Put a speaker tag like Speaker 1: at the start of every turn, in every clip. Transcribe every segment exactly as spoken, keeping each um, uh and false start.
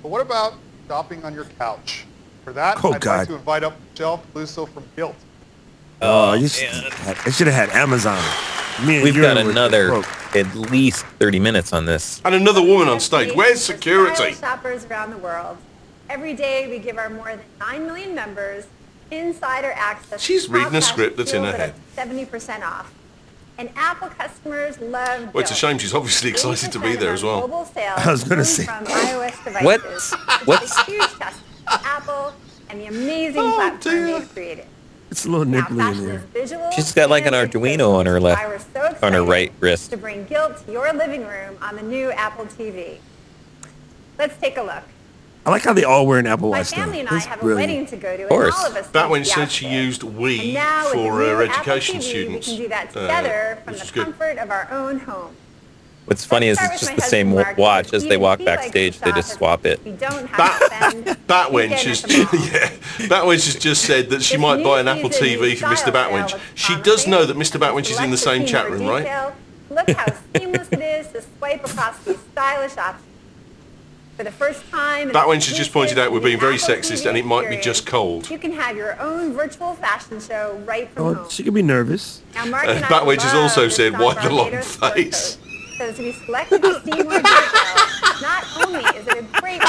Speaker 1: But what about shopping on your couch? For that,
Speaker 2: Oh,
Speaker 1: I'd
Speaker 2: God.
Speaker 1: like to invite up Michelle Peluso from Guilt.
Speaker 2: Oh,
Speaker 3: Oh,
Speaker 2: you
Speaker 3: man.
Speaker 2: should have, I should have had Amazon. Me and
Speaker 3: We've
Speaker 2: you
Speaker 3: got
Speaker 2: were-
Speaker 3: another
Speaker 2: broke.
Speaker 3: at least thirty minutes on this.
Speaker 4: And another woman on stage. Where's
Speaker 5: For
Speaker 4: security?
Speaker 5: style shoppers around the world. Every day we give our more than nine million members insider access.
Speaker 4: She's
Speaker 5: to
Speaker 4: reading a
Speaker 5: top
Speaker 4: script that's in
Speaker 5: deals
Speaker 4: her
Speaker 5: at
Speaker 4: head.
Speaker 5: seventy percent off. And Apple customers love
Speaker 4: Well, it's a
Speaker 5: Guilt.
Speaker 4: shame she's obviously excited to be there as well.
Speaker 5: Mobile sales
Speaker 2: I was gonna
Speaker 5: come
Speaker 2: say.
Speaker 5: from iOS devices.
Speaker 3: What?
Speaker 5: It's
Speaker 3: What's-
Speaker 5: a huge test of Apple and the amazing
Speaker 4: Oh,
Speaker 5: platform
Speaker 4: dear.
Speaker 5: they've created.
Speaker 2: It's a little
Speaker 5: Now,
Speaker 2: nipply in
Speaker 5: fashion
Speaker 2: there.
Speaker 5: is visual
Speaker 3: She's got like an
Speaker 5: and
Speaker 3: Arduino on her left-
Speaker 5: why we're so
Speaker 3: on her
Speaker 5: excited
Speaker 3: right wrist.
Speaker 5: to bring Guilt to your living room on the new Apple T V. Let's take a look.
Speaker 2: I like how they all wear an Apple
Speaker 5: My
Speaker 2: Watch, though.
Speaker 5: family and I
Speaker 2: That's
Speaker 5: have a
Speaker 2: brilliant.
Speaker 5: wedding to go to, and
Speaker 3: course.
Speaker 5: all of us
Speaker 4: That
Speaker 5: need
Speaker 4: one
Speaker 5: the
Speaker 4: said she
Speaker 5: outfit.
Speaker 4: used
Speaker 5: And
Speaker 4: we
Speaker 5: now with
Speaker 4: for
Speaker 5: the
Speaker 4: her
Speaker 5: new
Speaker 4: education
Speaker 5: Apple T V,
Speaker 4: students.
Speaker 5: We can do that
Speaker 4: uh,
Speaker 5: together from
Speaker 4: which
Speaker 5: the
Speaker 4: is good.
Speaker 5: comfort of our own home.
Speaker 3: What's funny is
Speaker 5: Let's
Speaker 3: it's
Speaker 5: start
Speaker 3: just
Speaker 5: with
Speaker 3: the
Speaker 5: my
Speaker 3: same
Speaker 5: husband, Mark.
Speaker 3: watch as they
Speaker 5: Even
Speaker 3: walk
Speaker 5: he likes to
Speaker 3: backstage. They
Speaker 5: shop
Speaker 3: just
Speaker 5: at-
Speaker 3: swap it.
Speaker 5: We don't have to spend
Speaker 4: Batwench
Speaker 5: weekend
Speaker 4: has
Speaker 5: at the mall.
Speaker 4: yeah, Batwench has just said that she
Speaker 5: This
Speaker 4: might
Speaker 5: new
Speaker 4: buy an Apple
Speaker 5: season
Speaker 4: T V for Mister
Speaker 5: style
Speaker 4: Batwench.
Speaker 5: sale
Speaker 4: She
Speaker 5: looks
Speaker 4: does know that
Speaker 5: promising.
Speaker 4: Mister Batwench is in the
Speaker 5: Select
Speaker 4: same
Speaker 5: to see
Speaker 4: chat
Speaker 5: more
Speaker 4: room, right?
Speaker 5: detail. Look how seamless it is to swipe across these stylish options. For the first time, in
Speaker 4: Batwench
Speaker 5: an
Speaker 4: has just pointed
Speaker 5: exclusive
Speaker 4: out we're being very
Speaker 5: Apple
Speaker 4: sexist
Speaker 5: T V
Speaker 4: and it might be
Speaker 5: experience,
Speaker 4: just cold.
Speaker 5: You can have your own virtual fashion show right from
Speaker 2: Oh,
Speaker 5: home.
Speaker 2: she could be nervous.
Speaker 5: Now, Mark
Speaker 4: Uh,
Speaker 5: and I
Speaker 4: Batwench has
Speaker 5: love
Speaker 4: also
Speaker 5: this
Speaker 4: said,
Speaker 5: John
Speaker 4: "Why the long
Speaker 5: Barbados sport
Speaker 4: face?"
Speaker 5: coat. So to be selected to see more detail, not only is it a great way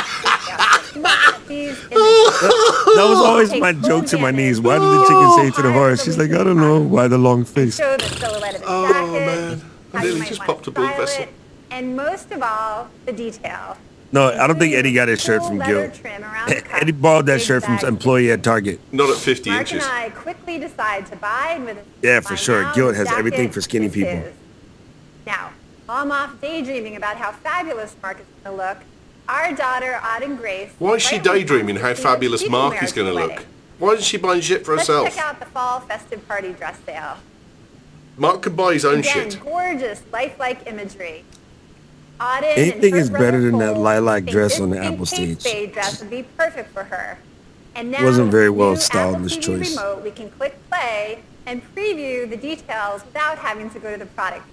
Speaker 5: to look at these images.
Speaker 2: That was always
Speaker 5: Take
Speaker 2: my
Speaker 5: full
Speaker 2: joke to my
Speaker 5: advantage
Speaker 2: niece.
Speaker 5: of
Speaker 2: Why did the
Speaker 5: the
Speaker 2: chicken say it to the
Speaker 5: high
Speaker 2: horse? She's like, I
Speaker 5: resolution
Speaker 2: don't know.
Speaker 5: photos.
Speaker 2: Why the long face?
Speaker 5: Show the silhouette of the
Speaker 4: Oh,
Speaker 5: jacket,
Speaker 4: man. I
Speaker 5: how you
Speaker 4: nearly
Speaker 5: might
Speaker 4: just
Speaker 5: wanna
Speaker 4: popped a blood
Speaker 5: style
Speaker 4: vessel.
Speaker 5: it, and most of all, the detail.
Speaker 2: No, I don't think Eddie got his shirt
Speaker 5: Full
Speaker 2: from
Speaker 5: leather
Speaker 2: Guilt.
Speaker 5: trim around the cuff,
Speaker 2: Eddie bought that
Speaker 5: big
Speaker 2: shirt from
Speaker 5: bag
Speaker 2: some employee at Target.
Speaker 4: Not at fifty
Speaker 5: Mark
Speaker 4: inches.
Speaker 5: and I quickly decide to buy, and with a
Speaker 2: Yeah, for
Speaker 5: by
Speaker 2: sure.
Speaker 5: now,
Speaker 2: Guilt
Speaker 5: the
Speaker 2: has everything
Speaker 5: jacket
Speaker 2: for skinny
Speaker 5: is
Speaker 2: people.
Speaker 5: his. Now, while I'm off daydreaming about how fabulous Mark is going to look, our daughter Auden Grace.
Speaker 4: Why is she
Speaker 5: rightly
Speaker 4: daydreaming how
Speaker 5: wants to see what
Speaker 4: fabulous
Speaker 5: she can
Speaker 4: Mark
Speaker 5: wear
Speaker 4: is
Speaker 5: to
Speaker 4: going to
Speaker 5: the
Speaker 4: look?
Speaker 5: wedding.
Speaker 4: Why isn't she buying shit for
Speaker 5: Let's
Speaker 4: herself?
Speaker 5: check out the fall festive party dress sale.
Speaker 4: Mark could buy his own
Speaker 5: Again,
Speaker 4: shit.
Speaker 5: gorgeous, lifelike imagery. Auden
Speaker 2: Anything
Speaker 5: and her
Speaker 2: is better
Speaker 5: brother
Speaker 2: than that
Speaker 5: Cole
Speaker 2: lilac
Speaker 5: think
Speaker 2: dress
Speaker 5: this
Speaker 2: on the
Speaker 5: pink
Speaker 2: Apple
Speaker 5: Kate
Speaker 2: stage.
Speaker 5: Spade dress would be perfect for her. And now,
Speaker 2: Wasn't very
Speaker 5: with
Speaker 2: well
Speaker 5: new
Speaker 2: styled,
Speaker 5: Apple
Speaker 2: this
Speaker 5: T V
Speaker 2: choice.
Speaker 5: Remote, we can click play and preview the details without having to go to the product.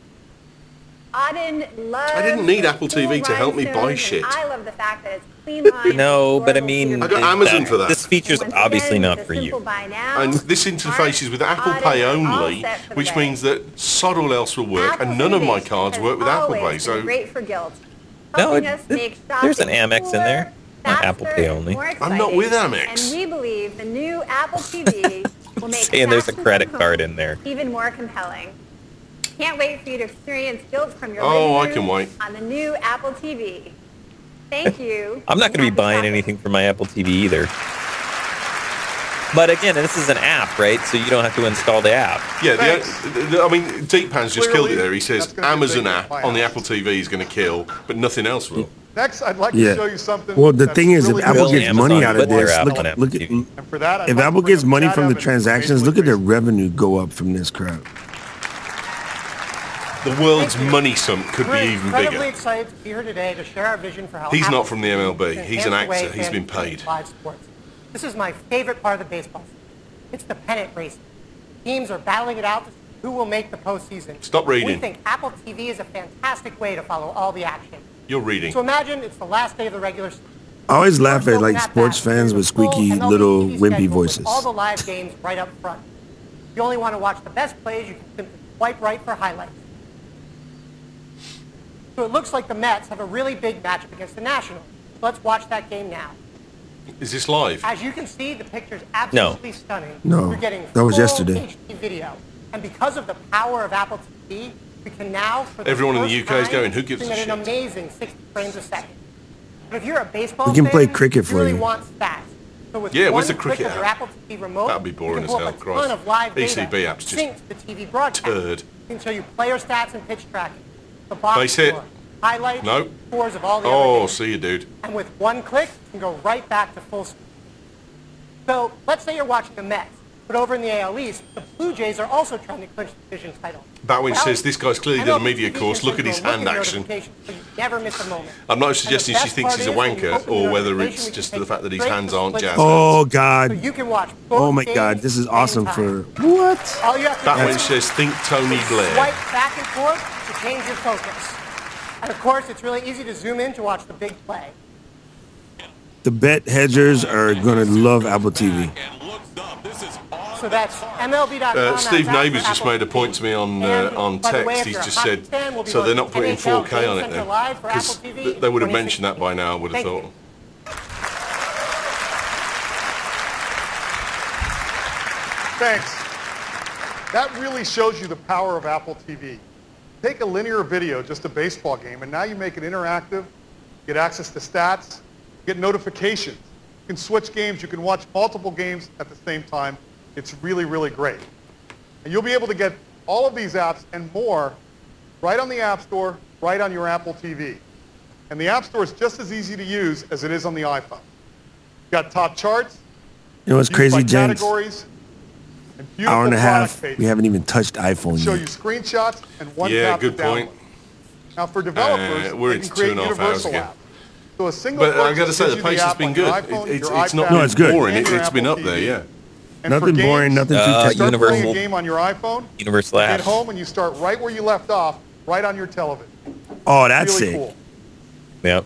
Speaker 5: Auden loves
Speaker 4: I didn't need
Speaker 5: the
Speaker 4: Apple T V
Speaker 5: cool
Speaker 4: to help me buy
Speaker 5: rhinestones,
Speaker 4: shit.
Speaker 5: and I love the fact that it's clean line.
Speaker 3: No, but I
Speaker 5: affordable
Speaker 3: mean,
Speaker 5: to
Speaker 4: I got
Speaker 5: the
Speaker 4: Amazon
Speaker 5: consumer.
Speaker 4: for that.
Speaker 3: This feature's
Speaker 5: Once
Speaker 3: obviously
Speaker 5: again,
Speaker 3: not
Speaker 5: with
Speaker 3: for
Speaker 5: a
Speaker 3: you.
Speaker 5: simple buy now,
Speaker 4: And this interface is with Apple
Speaker 5: Auden
Speaker 4: Pay
Speaker 5: are all
Speaker 4: only,
Speaker 5: set for the
Speaker 4: which
Speaker 5: wedding.
Speaker 4: means that sod all else will work,
Speaker 5: Apple
Speaker 4: and none of my
Speaker 5: innovation
Speaker 4: cards
Speaker 5: has
Speaker 4: work with Apple
Speaker 5: always
Speaker 4: Pay.
Speaker 5: been
Speaker 4: So
Speaker 5: great for Guilt.
Speaker 3: No,
Speaker 5: helping
Speaker 3: it-
Speaker 5: us
Speaker 3: it-
Speaker 5: make
Speaker 3: there's an
Speaker 5: shopping
Speaker 3: Amex in there,
Speaker 5: cooler,
Speaker 3: not Apple
Speaker 5: faster,
Speaker 3: Pay
Speaker 5: and
Speaker 3: only.
Speaker 5: more
Speaker 4: I'm not with
Speaker 5: exciting.
Speaker 4: Amex.
Speaker 5: And we believe the new Apple T V will make
Speaker 3: Saying there's a
Speaker 5: fashion
Speaker 3: credit
Speaker 5: from
Speaker 3: card
Speaker 5: home
Speaker 3: in there.
Speaker 5: even more compelling. Can't wait for you to experience Guilt from your
Speaker 4: Oh,
Speaker 5: living
Speaker 4: I
Speaker 5: room
Speaker 4: can wait.
Speaker 5: on the new Apple T V. Thank you.
Speaker 3: I'm not going to be
Speaker 5: Happy
Speaker 3: buying
Speaker 5: shopping.
Speaker 3: anything for my Apple T V either. But again, this is an app, right? So you don't have to install the app.
Speaker 4: yeah,
Speaker 1: Thanks.
Speaker 4: the, the, I mean, Deep Pan's just killed
Speaker 1: Clearly,
Speaker 4: it there. He says
Speaker 1: that's gonna be a
Speaker 4: Amazon
Speaker 1: big
Speaker 4: app
Speaker 1: buy
Speaker 4: on the
Speaker 1: out.
Speaker 4: Apple T V is going to kill, but nothing else will.
Speaker 1: Next, I'd like
Speaker 2: Yeah.
Speaker 1: to show you something.
Speaker 2: Well, the
Speaker 1: that's
Speaker 2: thing is,
Speaker 1: really
Speaker 2: if Apple
Speaker 3: Will
Speaker 2: gets
Speaker 3: Amazon
Speaker 2: money out of
Speaker 3: put their
Speaker 2: this,
Speaker 3: app
Speaker 2: look,
Speaker 3: on
Speaker 2: look
Speaker 3: Apple
Speaker 2: at,
Speaker 3: T V?
Speaker 1: And for that, I'd
Speaker 2: if
Speaker 1: like to
Speaker 2: Apple
Speaker 1: bring
Speaker 2: gets
Speaker 1: up
Speaker 2: money
Speaker 1: Chad
Speaker 2: from the
Speaker 1: Evans,
Speaker 2: transactions,
Speaker 1: Major
Speaker 2: look at their
Speaker 1: League
Speaker 2: revenue go up from this crowd.
Speaker 4: The world's money sump could be
Speaker 6: We're
Speaker 4: even
Speaker 6: incredibly
Speaker 4: bigger.
Speaker 6: excited to be here today to share our vision for how
Speaker 4: He's
Speaker 6: Apple
Speaker 4: not from the M L B.
Speaker 6: can
Speaker 4: He's an
Speaker 6: enhance the way
Speaker 4: actor. He's been
Speaker 6: fans
Speaker 4: paid.
Speaker 6: live sports. This is my favorite part of the baseball season. It's the pennant race. Teams are battling it out to see who will make the postseason.
Speaker 4: Stop reading.
Speaker 6: We think Apple T V is a fantastic way to follow all the action.
Speaker 4: You're reading.
Speaker 6: So imagine it's the last day of the regular season.
Speaker 2: I always laugh
Speaker 6: First
Speaker 2: at like
Speaker 6: open at
Speaker 2: sports
Speaker 6: bat,
Speaker 2: fans
Speaker 6: there's
Speaker 2: with
Speaker 6: a full
Speaker 2: squeaky
Speaker 6: M L B
Speaker 2: little
Speaker 6: T V
Speaker 2: wimpy
Speaker 6: schedule with
Speaker 2: voices.
Speaker 6: all the live games right up front. If you only want to watch the best plays, you can simply swipe right for highlights. So it looks like the Mets have a really big matchup against the Nationals. Let's watch that game now.
Speaker 4: Is this live?
Speaker 6: As you can see, the picture's absolutely stunning.
Speaker 2: No,
Speaker 6: You're getting
Speaker 2: that was
Speaker 6: full
Speaker 2: yesterday.
Speaker 6: H D video. And because of the power of Apple T V, we can now, for the
Speaker 4: Everyone in the
Speaker 6: first
Speaker 4: U K is
Speaker 6: time,
Speaker 4: going, "Who gives
Speaker 6: stream
Speaker 4: a
Speaker 6: at an
Speaker 4: shit?"
Speaker 6: amazing sixty frames a second. But if you're a baseball
Speaker 2: We can
Speaker 6: fan,
Speaker 2: play cricket for
Speaker 6: you really
Speaker 2: you.
Speaker 6: want stats. So with
Speaker 4: Yeah,
Speaker 6: one
Speaker 4: where's the
Speaker 6: click
Speaker 4: cricket
Speaker 6: of your
Speaker 4: app?
Speaker 6: Apple T V remote,
Speaker 4: That'd be boring
Speaker 6: you
Speaker 4: as
Speaker 6: can pull
Speaker 4: hell,
Speaker 6: up a
Speaker 4: Christ.
Speaker 6: ton of live
Speaker 4: E
Speaker 6: data
Speaker 4: C B app's just
Speaker 6: synced to the T V broadcast.
Speaker 4: turd.
Speaker 6: We can show you player stats and pitch tracking, the box
Speaker 4: Base hit.
Speaker 6: score, highlights,
Speaker 4: No.
Speaker 6: scores of all the other
Speaker 4: Oh,
Speaker 6: games.
Speaker 4: see you, dude.
Speaker 6: And with one click, you can go right back to full screen. So let's say you're watching the Mets, but over in the A L East, the Blue Jays are also trying to clinch the division title.
Speaker 4: Batwin
Speaker 6: Well,
Speaker 4: says this guy's clearly done a
Speaker 6: M L B
Speaker 4: media
Speaker 6: T V
Speaker 4: course.
Speaker 6: can
Speaker 4: Look at
Speaker 6: send
Speaker 4: his
Speaker 6: you a
Speaker 4: hand
Speaker 6: look-in
Speaker 4: action.
Speaker 6: notification so you never miss a moment.
Speaker 4: I'm not
Speaker 6: And the
Speaker 4: suggesting she
Speaker 6: best
Speaker 4: thinks
Speaker 6: part
Speaker 4: he's a
Speaker 6: is when you
Speaker 4: wanker
Speaker 6: open
Speaker 4: or
Speaker 6: the
Speaker 4: whether
Speaker 6: notification,
Speaker 4: it's
Speaker 6: we can
Speaker 4: just
Speaker 6: take
Speaker 4: the fact that his
Speaker 6: straight
Speaker 4: hands
Speaker 6: to
Speaker 4: aren't
Speaker 6: split
Speaker 4: jazzed.
Speaker 6: screen.
Speaker 2: Oh
Speaker 6: So
Speaker 2: God!
Speaker 6: you can watch both
Speaker 2: Oh my
Speaker 6: games
Speaker 2: God! This is
Speaker 6: at the
Speaker 2: awesome
Speaker 6: same
Speaker 2: for
Speaker 6: time.
Speaker 2: what?
Speaker 6: All you have to do
Speaker 4: Batwin
Speaker 6: is
Speaker 4: says, think Tony Blair.
Speaker 6: swipe back and forth to change your focus. And of course, it's really easy to zoom in to watch the big play.
Speaker 2: The bet hedgers are gonna love Apple T V.
Speaker 6: So that's M L B dot com.
Speaker 4: Uh, Steve
Speaker 6: that's out
Speaker 4: Neighbours
Speaker 6: for
Speaker 4: just
Speaker 6: Apple
Speaker 4: made a
Speaker 6: T V.
Speaker 4: point to me on uh,
Speaker 6: And,
Speaker 4: on
Speaker 6: by the way,
Speaker 4: text.
Speaker 6: if
Speaker 4: He's
Speaker 6: you're a
Speaker 4: just
Speaker 6: hockey
Speaker 4: said,
Speaker 6: fan, we'll be
Speaker 4: so they're
Speaker 6: going
Speaker 4: not putting
Speaker 6: N H L
Speaker 4: four K on it
Speaker 6: Game
Speaker 4: then,
Speaker 6: Center Live for
Speaker 4: because
Speaker 6: Apple T V
Speaker 4: th- they would have
Speaker 6: twenty
Speaker 4: mentioned that by now. I would have
Speaker 6: Thank you.
Speaker 4: thought.
Speaker 1: Thanks. That really shows you the power of Apple T V. Take a linear video, just a baseball game, and now you make it interactive, get access to stats, get notifications. You can switch games, you can watch multiple games at the same time. It's really, really great. And you'll be able to get all of these apps and more right on the App Store, right on your Apple T V. And the App Store is just as easy to use as it is on the iPhone. You've got top charts,
Speaker 2: You know what's
Speaker 1: used
Speaker 2: crazy,
Speaker 1: by
Speaker 2: gents?
Speaker 1: categories, and beautiful
Speaker 2: Hour and a
Speaker 1: product
Speaker 2: half.
Speaker 1: pages.
Speaker 2: We haven't even touched iPhone
Speaker 1: Show
Speaker 2: yet.
Speaker 1: you screenshots and one
Speaker 4: Yeah,
Speaker 1: tap
Speaker 4: good
Speaker 1: to download.
Speaker 4: point.
Speaker 1: Now for developers,
Speaker 4: Uh, we're
Speaker 1: they
Speaker 4: into
Speaker 1: can create
Speaker 4: two and a half hours
Speaker 1: universal
Speaker 4: again.
Speaker 1: apps. So a single
Speaker 4: But I
Speaker 1: purchase
Speaker 4: got to say,
Speaker 1: gives
Speaker 4: the
Speaker 1: you
Speaker 4: pace has
Speaker 1: app
Speaker 4: been
Speaker 1: on your
Speaker 4: good.
Speaker 1: iPhone,
Speaker 4: It, it's
Speaker 1: your
Speaker 4: it's not
Speaker 1: iPad,
Speaker 2: No, it's good.
Speaker 4: boring.
Speaker 1: and
Speaker 4: It,
Speaker 1: your
Speaker 4: it's been
Speaker 1: Apple
Speaker 4: up there,
Speaker 1: T V.
Speaker 4: yeah.
Speaker 1: And for
Speaker 2: Nothing boring,
Speaker 1: games,
Speaker 2: nothing too
Speaker 3: Uh,
Speaker 1: you
Speaker 2: technical.
Speaker 1: start playing
Speaker 3: Universal-
Speaker 1: a game on your iPhone,
Speaker 3: Universal
Speaker 1: you get
Speaker 3: apps.
Speaker 1: home and you start right where you left off, right on your television.
Speaker 2: Oh, that's
Speaker 1: Really
Speaker 2: sick.
Speaker 1: cool.
Speaker 3: Yep.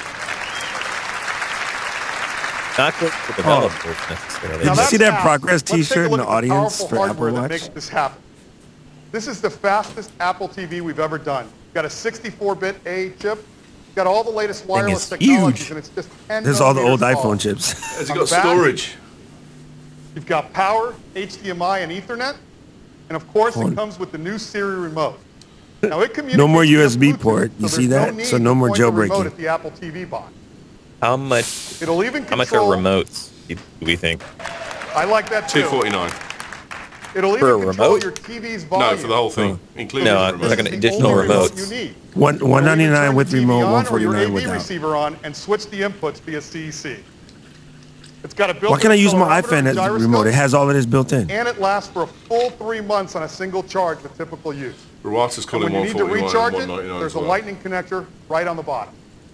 Speaker 3: Not good for developers necessarily.
Speaker 2: Did you
Speaker 1: Now
Speaker 2: see
Speaker 1: that's
Speaker 2: that
Speaker 1: apps.
Speaker 2: progress
Speaker 1: Let's take a
Speaker 2: t-shirt in
Speaker 1: look
Speaker 2: the
Speaker 1: at
Speaker 2: audience
Speaker 1: powerful
Speaker 2: for
Speaker 1: hardware
Speaker 2: Apple
Speaker 1: that
Speaker 2: Watch?
Speaker 1: makes this happen. This is the fastest Apple T V we've ever done. Got a sixty-four bit A chip. Got all the latest wireless
Speaker 2: is
Speaker 1: technologies,
Speaker 2: huge.
Speaker 1: and it's just ten
Speaker 2: There's all the old
Speaker 1: millimeters tall.
Speaker 2: iPhone chips.
Speaker 4: Has it
Speaker 1: On
Speaker 4: got
Speaker 1: the back-
Speaker 4: storage?
Speaker 1: You've got power, H D M I, and Ethernet, and of course
Speaker 2: On.
Speaker 1: it comes with the new Siri remote. Now it communicates
Speaker 2: No more
Speaker 1: via
Speaker 2: U S B
Speaker 1: Bluetooth,
Speaker 2: port. You
Speaker 1: so
Speaker 2: see
Speaker 1: there's
Speaker 2: that?
Speaker 1: No need
Speaker 2: So no
Speaker 1: to
Speaker 2: more
Speaker 1: point the remote
Speaker 2: jailbreaking.
Speaker 1: at the Apple T V box.
Speaker 3: How much?
Speaker 1: It'll even
Speaker 3: How much are
Speaker 1: control.
Speaker 3: remotes? Do we think?
Speaker 1: I like that
Speaker 4: Two
Speaker 1: too.
Speaker 4: forty nine.
Speaker 1: It'll
Speaker 3: For a
Speaker 1: even control
Speaker 3: remote?
Speaker 1: your T V's volume.
Speaker 4: No, for the whole thing, including
Speaker 3: No,
Speaker 4: the
Speaker 3: I'm
Speaker 4: remote.
Speaker 3: not gonna-
Speaker 1: This is
Speaker 3: additional
Speaker 1: the only remote
Speaker 3: remotes.
Speaker 1: You need.
Speaker 2: One
Speaker 1: It'll
Speaker 2: one
Speaker 1: even
Speaker 2: ninety nine
Speaker 1: turn
Speaker 2: with
Speaker 1: the T V
Speaker 2: remote,
Speaker 1: on
Speaker 2: one
Speaker 1: or
Speaker 2: forty
Speaker 1: your
Speaker 2: nine
Speaker 1: A V
Speaker 2: without.
Speaker 1: receiver on and switch the inputs via C E C. It's got a built-in
Speaker 2: Why can't I use my
Speaker 1: accelerometer
Speaker 2: iPhone
Speaker 1: and
Speaker 2: as a
Speaker 1: gyroscope,
Speaker 2: remote? It has all of this built in.
Speaker 1: and it lasts for a full three months on a single charge with typical use.
Speaker 4: Ruata's
Speaker 1: And
Speaker 4: calling
Speaker 1: when you
Speaker 4: one
Speaker 1: need to
Speaker 4: forty-one
Speaker 1: recharge
Speaker 4: and
Speaker 1: it,
Speaker 4: one ninety-nine
Speaker 1: there's
Speaker 4: as
Speaker 1: a
Speaker 4: well.
Speaker 1: lightning connector right on the bottom.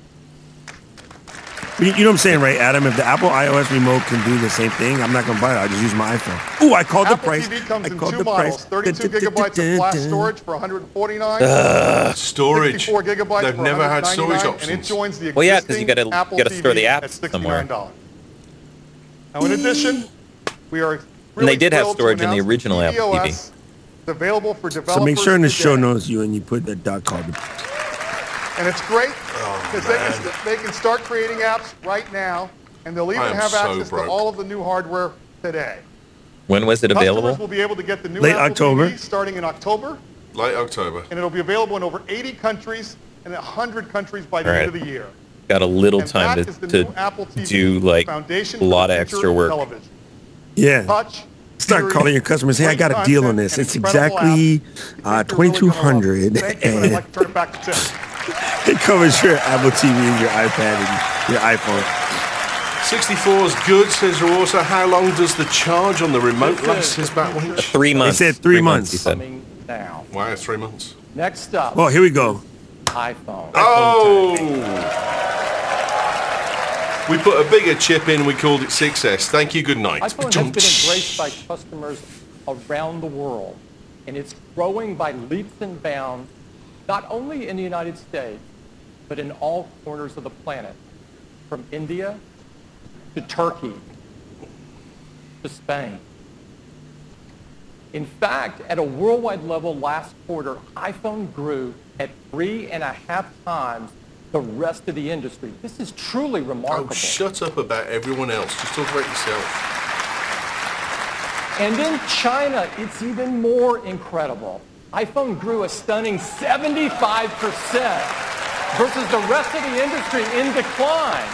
Speaker 2: You you know what I'm saying, right, Adam? If the Apple iOS remote can do the same thing, I'm not gonna buy it. I'll just use my iPhone. Ooh, I called the
Speaker 1: Apple
Speaker 2: price.
Speaker 1: T V comes
Speaker 2: I
Speaker 1: in
Speaker 2: called
Speaker 1: two
Speaker 2: the
Speaker 1: models,
Speaker 2: price.
Speaker 1: thirty-two gigabytes of flash storage for one hundred forty-nine,
Speaker 4: Uh, Storage.
Speaker 1: sixty-four gigabytes
Speaker 4: They've
Speaker 1: for
Speaker 4: never had
Speaker 1: one hundred
Speaker 4: storage
Speaker 1: ninety-nine, and it
Speaker 4: options.
Speaker 1: joins the existing
Speaker 3: Well, yeah, 'cause you gotta- you
Speaker 1: Apple
Speaker 3: gotta store the
Speaker 1: T V
Speaker 3: apps
Speaker 1: at
Speaker 3: somewhere.
Speaker 1: sixty-nine dollars. Now, in addition, we are
Speaker 3: And they did have
Speaker 1: thrilled to
Speaker 3: storage in the
Speaker 1: announce
Speaker 3: original Apple T V.
Speaker 1: tvOS is available for developers
Speaker 2: So make sure in the show
Speaker 1: today.
Speaker 2: notes you and you put that dot called.
Speaker 1: And it's great
Speaker 4: Oh,
Speaker 1: because they can, st- they can start creating apps right now, and they'll even
Speaker 4: I am
Speaker 1: have
Speaker 4: so
Speaker 1: access
Speaker 4: broke.
Speaker 1: to all of the new hardware today.
Speaker 3: When was it
Speaker 1: Customers
Speaker 3: available?
Speaker 1: will be able to get the new
Speaker 2: Late
Speaker 1: Apple
Speaker 2: October.
Speaker 1: T V starting in October,
Speaker 4: Late October.
Speaker 1: and it'll be available in over eighty countries and one hundred countries by the
Speaker 3: All
Speaker 1: end of
Speaker 3: right.
Speaker 1: the year.
Speaker 3: Got a little
Speaker 1: And
Speaker 3: time
Speaker 1: that
Speaker 3: to,
Speaker 1: is the
Speaker 3: to
Speaker 1: new Apple T V,
Speaker 3: do like
Speaker 1: foundation
Speaker 3: a
Speaker 1: for
Speaker 3: lot
Speaker 1: the
Speaker 3: of
Speaker 1: future
Speaker 3: extra work.
Speaker 1: Television.
Speaker 2: Yeah.
Speaker 1: Touch,
Speaker 2: Start
Speaker 1: series,
Speaker 2: calling your customers. Hey, I
Speaker 1: great
Speaker 2: got a deal on
Speaker 1: content,
Speaker 2: this.
Speaker 1: and
Speaker 2: It's
Speaker 1: incredible
Speaker 2: exactly
Speaker 1: apps. You
Speaker 2: uh,
Speaker 1: think you're really
Speaker 2: twenty-two
Speaker 1: gonna love
Speaker 2: hundred,
Speaker 1: it. Thank you, and I'd
Speaker 2: and
Speaker 1: like to turn it back to Tim.
Speaker 2: it covers your Apple T V and your iPad and your iPhone.
Speaker 4: sixty-four is good, says Ruata. How long does the charge on the remote last, says Batwinch?
Speaker 3: Three months.
Speaker 2: said three months.
Speaker 3: He said.
Speaker 7: Coming now.
Speaker 4: Wow, three months.
Speaker 7: Next up,
Speaker 2: Oh, here we go.
Speaker 7: iPhone.
Speaker 4: Oh! We put a bigger chip in, we called it six S. Thank you, good night.
Speaker 7: iPhone has been embraced by customers around the world, and it's growing by leaps and bounds, not only in the United States, but in all corners of the planet, from India to Turkey to Spain. In fact, at a worldwide level last quarter, iPhone grew at three and a half times the rest of the industry. This is truly remarkable.
Speaker 4: Oh, shut up about everyone else. Just talk about yourself.
Speaker 7: And in China, it's even more incredible. iPhone grew a stunning seventy-five percent versus the rest of the industry in decline.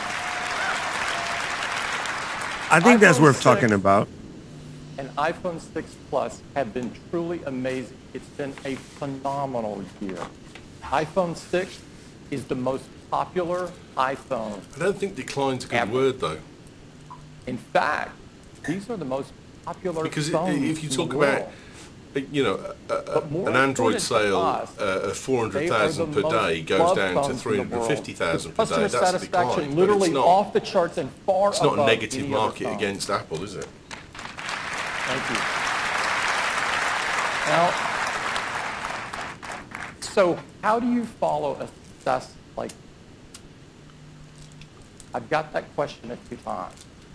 Speaker 2: I think that's
Speaker 7: iPhone
Speaker 2: worth
Speaker 7: six
Speaker 2: talking about.
Speaker 7: And iPhone six Plus have been truly amazing. It's been a phenomenal year. iPhone six is the most popular iPhone.
Speaker 4: I don't think decline's a good
Speaker 7: Ever.
Speaker 4: word, though.
Speaker 7: In fact, these are the most popular
Speaker 4: Because i-
Speaker 7: phones
Speaker 4: if you
Speaker 7: in
Speaker 4: talk
Speaker 7: the
Speaker 4: about,
Speaker 7: world.
Speaker 4: uh, you know, a, a,
Speaker 7: But more
Speaker 4: an Android
Speaker 7: important to
Speaker 4: sale
Speaker 7: us,
Speaker 4: uh, of four hundred
Speaker 7: They are
Speaker 4: thousand
Speaker 7: the
Speaker 4: per day
Speaker 7: most
Speaker 4: goes
Speaker 7: loved
Speaker 4: down to
Speaker 7: phones in the
Speaker 4: three hundred fifty thousand per
Speaker 7: world.
Speaker 4: day.
Speaker 7: Customer
Speaker 4: That's a
Speaker 7: satisfaction
Speaker 4: decline, but
Speaker 7: literally
Speaker 4: it's not.
Speaker 7: off the charts and far
Speaker 4: It's not a
Speaker 7: above
Speaker 4: negative
Speaker 7: any other
Speaker 4: market
Speaker 7: phone.
Speaker 4: against Apple, is it?
Speaker 7: Thank you. Now, so how do you follow a success like I've got that question a few times.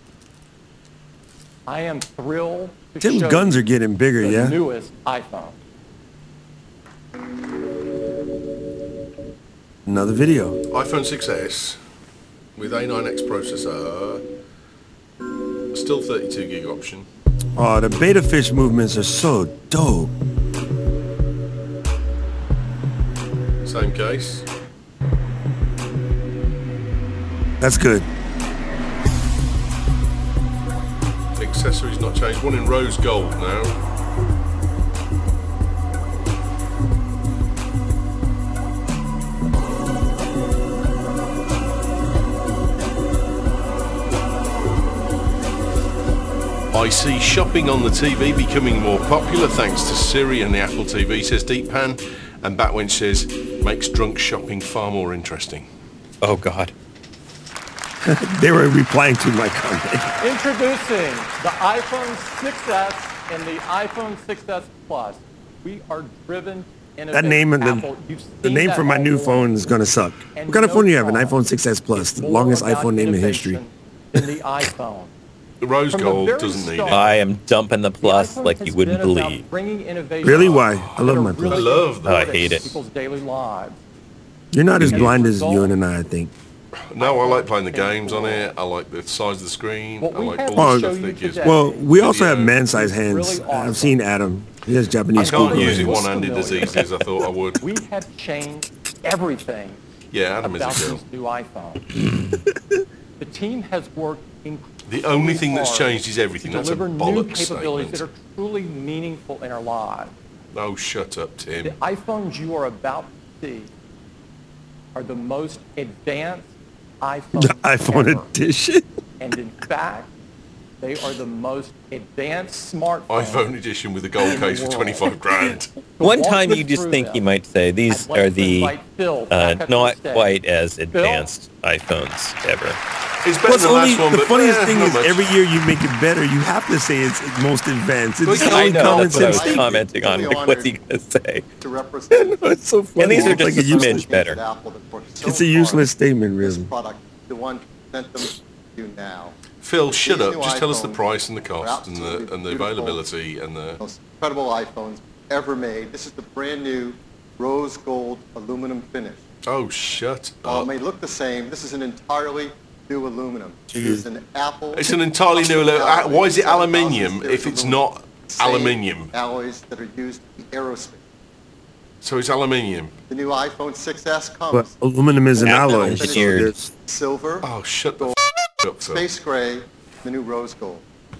Speaker 7: I am thrilled to
Speaker 2: Tim's
Speaker 7: show
Speaker 2: guns
Speaker 7: you
Speaker 2: are getting bigger,
Speaker 7: the
Speaker 2: yeah?
Speaker 7: newest iPhone.
Speaker 2: Another video.
Speaker 4: iPhone six S with A nine X processor. Still thirty-two gig option.
Speaker 2: Oh, the beta fish movements are so dope.
Speaker 4: Same case.
Speaker 2: That's good.
Speaker 4: Accessories not changed. One in rose gold now. I see shopping on the T V becoming more popular thanks to Siri and the Apple T V, says Deeppan. And Batwench says, makes drunk shopping far more interesting.
Speaker 3: Oh, God.
Speaker 2: They were replying to my comment.
Speaker 7: Introducing the iPhone six S and the iPhone six S Plus. We are driven in
Speaker 2: That name,
Speaker 7: Apple.
Speaker 2: the,
Speaker 7: You've
Speaker 2: the
Speaker 7: seen
Speaker 2: name
Speaker 7: that
Speaker 2: for my
Speaker 7: all
Speaker 2: new
Speaker 7: along.
Speaker 2: phone is going to suck.
Speaker 7: And
Speaker 2: What kind of
Speaker 7: no
Speaker 2: phone do you have? An
Speaker 7: phone
Speaker 2: iPhone six S Plus, the
Speaker 7: more
Speaker 2: longest
Speaker 7: about
Speaker 2: iPhone name in history.
Speaker 7: innovation Than the iPhone.
Speaker 4: The rose
Speaker 7: From the
Speaker 4: gold
Speaker 7: very
Speaker 4: doesn't need
Speaker 7: start,
Speaker 4: it.
Speaker 3: I am dumping the plus
Speaker 7: The iPhone
Speaker 3: like
Speaker 7: has
Speaker 3: you wouldn't
Speaker 7: been about
Speaker 3: believe.
Speaker 7: bringing innovation
Speaker 2: Really? Why? I love
Speaker 7: that
Speaker 2: my
Speaker 7: are
Speaker 2: Plus.
Speaker 7: really
Speaker 4: I love that.
Speaker 3: Oh, I
Speaker 7: important
Speaker 3: hate
Speaker 7: to
Speaker 3: it.
Speaker 7: People's daily lives.
Speaker 2: You're not as
Speaker 7: And
Speaker 2: blind
Speaker 7: the
Speaker 2: as
Speaker 7: result
Speaker 2: you and I, I think.
Speaker 4: No, I like playing the games on it. I like the size of the screen.
Speaker 7: What
Speaker 4: I
Speaker 7: we
Speaker 4: like
Speaker 7: have
Speaker 4: all
Speaker 2: to
Speaker 4: the
Speaker 2: show
Speaker 4: stuff
Speaker 7: you
Speaker 4: that gives
Speaker 7: today-
Speaker 4: me.
Speaker 2: Well, we also have
Speaker 4: Video.
Speaker 2: man-sized hands.
Speaker 7: Really awesome.
Speaker 2: I've seen Adam. He has
Speaker 4: I
Speaker 2: Japanese
Speaker 4: can't
Speaker 2: people.
Speaker 4: use it
Speaker 7: Looks
Speaker 4: one-handed as
Speaker 7: familiar.
Speaker 4: easy as I thought I would.
Speaker 7: We have changed everything
Speaker 4: Yeah, Adam
Speaker 7: about
Speaker 4: is a
Speaker 7: this
Speaker 4: girl.
Speaker 7: new iPhone. The team has worked incredibly
Speaker 4: The only thing that's
Speaker 7: hard
Speaker 4: changed is everything.
Speaker 7: to
Speaker 4: That's a
Speaker 7: deliver new
Speaker 4: bollocks
Speaker 7: capabilities
Speaker 4: statement.
Speaker 7: that are truly meaningful in our lives.
Speaker 4: Oh, shut up,
Speaker 7: The
Speaker 4: Tim.
Speaker 7: iPhones you are about to see are the most advanced iPhones
Speaker 2: The iPhone
Speaker 7: ever.
Speaker 2: edition.
Speaker 7: And in fact, they are the most advanced smartphone.
Speaker 4: iPhone edition with a gold case for twenty-five grand.
Speaker 7: To
Speaker 3: One
Speaker 7: walk
Speaker 3: time
Speaker 7: you
Speaker 3: you just
Speaker 7: through
Speaker 3: think
Speaker 7: them,
Speaker 3: you might say these
Speaker 7: I'd like
Speaker 3: are
Speaker 7: to
Speaker 3: the
Speaker 7: invite Phil
Speaker 3: uh,
Speaker 7: back up to
Speaker 3: not
Speaker 7: the stage.
Speaker 3: quite as advanced iPhones ever.
Speaker 4: It's better
Speaker 2: What's
Speaker 4: than the
Speaker 2: only
Speaker 4: last one,
Speaker 2: the
Speaker 4: but
Speaker 2: funniest
Speaker 4: eh,
Speaker 2: thing
Speaker 4: not
Speaker 2: is
Speaker 4: much.
Speaker 2: every year you make it better. You have to say it's most advanced. It's
Speaker 4: Well,
Speaker 2: the
Speaker 4: yeah,
Speaker 3: I
Speaker 2: only
Speaker 3: know,
Speaker 2: common
Speaker 3: that's what I
Speaker 2: sense
Speaker 3: was
Speaker 2: thing.
Speaker 3: commenting on. Like, what's he going to say?
Speaker 8: to represent
Speaker 2: It's so funny.
Speaker 3: And these are
Speaker 2: It's
Speaker 3: just
Speaker 2: like
Speaker 3: a
Speaker 2: a useless,
Speaker 3: smidge better.
Speaker 8: Apple that worked so
Speaker 2: it's a
Speaker 8: hard
Speaker 2: useless statement,
Speaker 8: on this
Speaker 2: really.
Speaker 8: product, the one to present them to you now.
Speaker 4: Phil, shut
Speaker 8: These
Speaker 4: up.
Speaker 8: new
Speaker 4: Just tell us the
Speaker 8: iPhones
Speaker 4: price and the
Speaker 8: are
Speaker 4: cost and the
Speaker 8: absolutely
Speaker 4: and the
Speaker 8: beautiful.
Speaker 4: availability and the.
Speaker 8: Most incredible iPhones ever made. This is the brand new rose gold aluminum finish.
Speaker 4: Oh, shut
Speaker 8: While it
Speaker 4: up.
Speaker 8: may look the same, this is an entirely new aluminum. It is an Apple.
Speaker 4: It's an entirely new. alu- uh, Why is it
Speaker 8: seven thousand
Speaker 4: aluminium
Speaker 8: series
Speaker 4: if it's
Speaker 8: aluminum.
Speaker 4: not
Speaker 8: Same
Speaker 4: aluminium?
Speaker 8: Alloys that are used in aerospace.
Speaker 4: So it's aluminium.
Speaker 8: The new iPhone six S
Speaker 2: But
Speaker 8: comes
Speaker 2: aluminum is an
Speaker 3: Yeah,
Speaker 2: alloy. So
Speaker 3: engineered.
Speaker 2: there's-
Speaker 8: silver,
Speaker 4: Oh, shut the f- up, Phil.
Speaker 8: space gray, the new rose gold.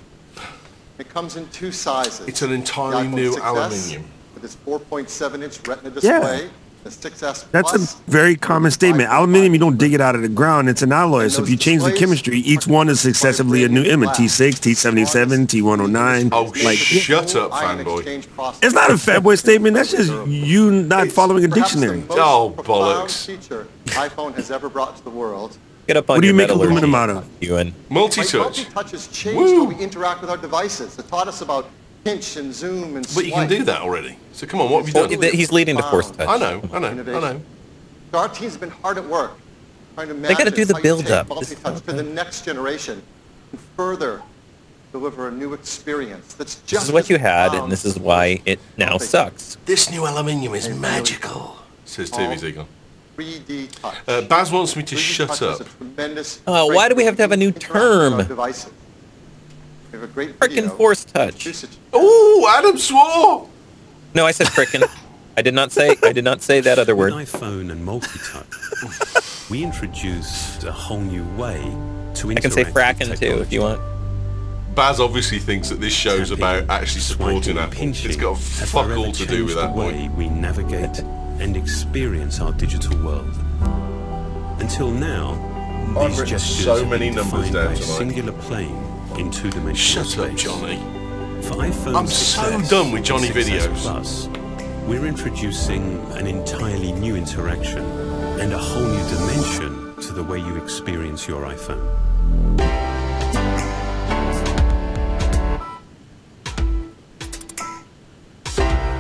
Speaker 8: It comes in two sizes.
Speaker 4: It's an
Speaker 8: The
Speaker 4: entirely
Speaker 8: iPhone
Speaker 4: new
Speaker 8: six S
Speaker 4: aluminium.
Speaker 8: with its four point seven inch Retina
Speaker 2: Yeah.
Speaker 8: display. The six S
Speaker 2: That's
Speaker 8: Plus.
Speaker 2: a very common statement. Aluminium, you don't dig it out of the ground. It's an alloy. So if you change the chemistry, each one is successively a new image. T six, T seventy-seven, T one oh nine.
Speaker 4: Oh,
Speaker 2: Like,
Speaker 4: shut up,
Speaker 8: Ion
Speaker 4: fanboy.
Speaker 8: exchange process.
Speaker 2: it's not a fatboy statement. That's just you not following a
Speaker 8: Perhaps the
Speaker 2: dictionary.
Speaker 8: most
Speaker 4: Oh,
Speaker 8: profound
Speaker 4: bollocks.
Speaker 8: feature iPhone has ever brought to the world.
Speaker 3: Get up on
Speaker 2: What do
Speaker 3: your
Speaker 2: you make
Speaker 3: metallurgy,
Speaker 2: aluminum out of?
Speaker 3: Ewan.
Speaker 4: Multi-touch.
Speaker 8: Multi-touch has changed
Speaker 4: Woo.
Speaker 8: how we interact with our devices. It taught us about pinch and zoom and
Speaker 4: But you can
Speaker 8: swipe.
Speaker 4: do that already. So come on, what have you
Speaker 3: Well,
Speaker 4: done?
Speaker 3: he's leading to Force Touch.
Speaker 4: I know, I know, I
Speaker 8: Innovation.
Speaker 4: know.
Speaker 8: So our team's been hard at work trying to
Speaker 3: They gotta
Speaker 8: imagine
Speaker 3: do the
Speaker 8: how you
Speaker 3: build-up.
Speaker 8: take multi-touch to the next generation and further deliver a new experience that's just
Speaker 3: This is what
Speaker 8: as
Speaker 3: you had,
Speaker 8: profound
Speaker 3: and this is
Speaker 8: as
Speaker 3: why it now
Speaker 8: Multi-touch.
Speaker 3: sucks.
Speaker 4: This new aluminium is
Speaker 8: They really
Speaker 4: magical, says T V Ziegler.
Speaker 8: three D touch.
Speaker 4: Uh, Baz wants me to
Speaker 8: three D
Speaker 4: shut
Speaker 8: touch
Speaker 4: up.
Speaker 8: is a tremendous
Speaker 3: Oh, why do we have to have a new
Speaker 8: interaction with our
Speaker 3: term?
Speaker 8: devices. We have a great
Speaker 3: Frickin'
Speaker 8: video.
Speaker 3: Force Touch.
Speaker 8: Introduce it.
Speaker 4: Oh, Adam swore!
Speaker 3: No, I said frickin'. I did not say. I did not say that other
Speaker 9: With
Speaker 3: word.
Speaker 9: iPhone and multi-touch, we introduced a whole new way to
Speaker 3: I can say
Speaker 9: interact with
Speaker 3: frackin' too if you want.
Speaker 4: Baz obviously thinks that this show's
Speaker 9: Tapping,
Speaker 4: about actually supporting
Speaker 9: swiping,
Speaker 4: Apple.
Speaker 9: pinching
Speaker 4: It's got
Speaker 9: have
Speaker 4: fuck
Speaker 9: forever
Speaker 4: all to do
Speaker 9: changed
Speaker 4: with
Speaker 9: the
Speaker 4: that
Speaker 9: way
Speaker 4: point.
Speaker 9: we navigate and experience our digital world. Until now,
Speaker 4: I've
Speaker 9: these
Speaker 4: written
Speaker 9: gestures
Speaker 4: so
Speaker 9: have
Speaker 4: many
Speaker 9: been
Speaker 4: numbers
Speaker 9: defined
Speaker 4: down
Speaker 9: by a
Speaker 4: tonight.
Speaker 9: singular plane in two-dimensional
Speaker 4: Shut up,
Speaker 9: space.
Speaker 4: Johnny.
Speaker 9: For iPhone
Speaker 4: I'm so
Speaker 9: six S
Speaker 4: done with Johnny
Speaker 9: and six S
Speaker 4: videos.
Speaker 9: Plus, we're introducing an entirely new interaction and a whole new dimension to the way you experience your iPhone.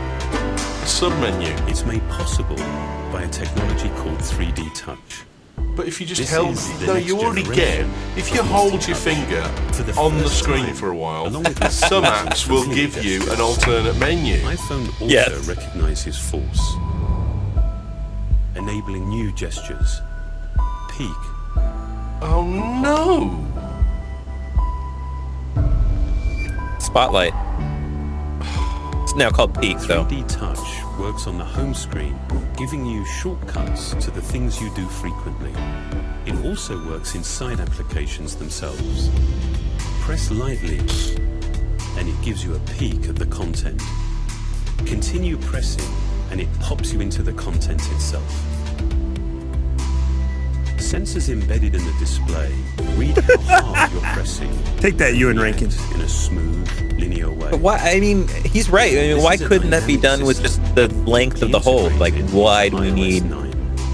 Speaker 4: Submenu.
Speaker 9: It's made possible by a technology called three D Touch.
Speaker 4: But if you just
Speaker 9: This
Speaker 4: held,
Speaker 9: is the
Speaker 4: no,
Speaker 9: next
Speaker 4: you already get.
Speaker 9: generation
Speaker 4: If you
Speaker 9: of
Speaker 4: hold your
Speaker 9: Touch.
Speaker 4: finger
Speaker 9: For the
Speaker 4: on the
Speaker 9: first
Speaker 4: screen
Speaker 9: time,
Speaker 4: for a while,
Speaker 9: along with the
Speaker 4: some apps will
Speaker 9: familiar
Speaker 4: give you
Speaker 9: gestures,
Speaker 4: an alternate menu.
Speaker 9: iPhone also
Speaker 3: Yes.
Speaker 9: recognizes force, enabling new gestures. Peek.
Speaker 4: Oh no!
Speaker 3: Spotlight. It's now called Peak, though.
Speaker 9: three D Touch works on the home screen, giving you shortcuts to the things you do frequently. It also works inside applications themselves. Press lightly, and it gives you a peek at the content. Continue pressing, and it pops you into the content itself. Sensors embedded in the display read how hard you're pressing.
Speaker 2: Take that, Ewan
Speaker 9: React
Speaker 2: Rankin.
Speaker 9: in a smooth, linear way.
Speaker 3: But why? I mean, he's right. I mean,
Speaker 9: This
Speaker 3: why
Speaker 9: is a
Speaker 3: couldn't that be
Speaker 9: dynamic
Speaker 3: done with just
Speaker 9: system.
Speaker 3: the length of the hold? Like, why do we
Speaker 9: iOS
Speaker 3: need?
Speaker 9: nine.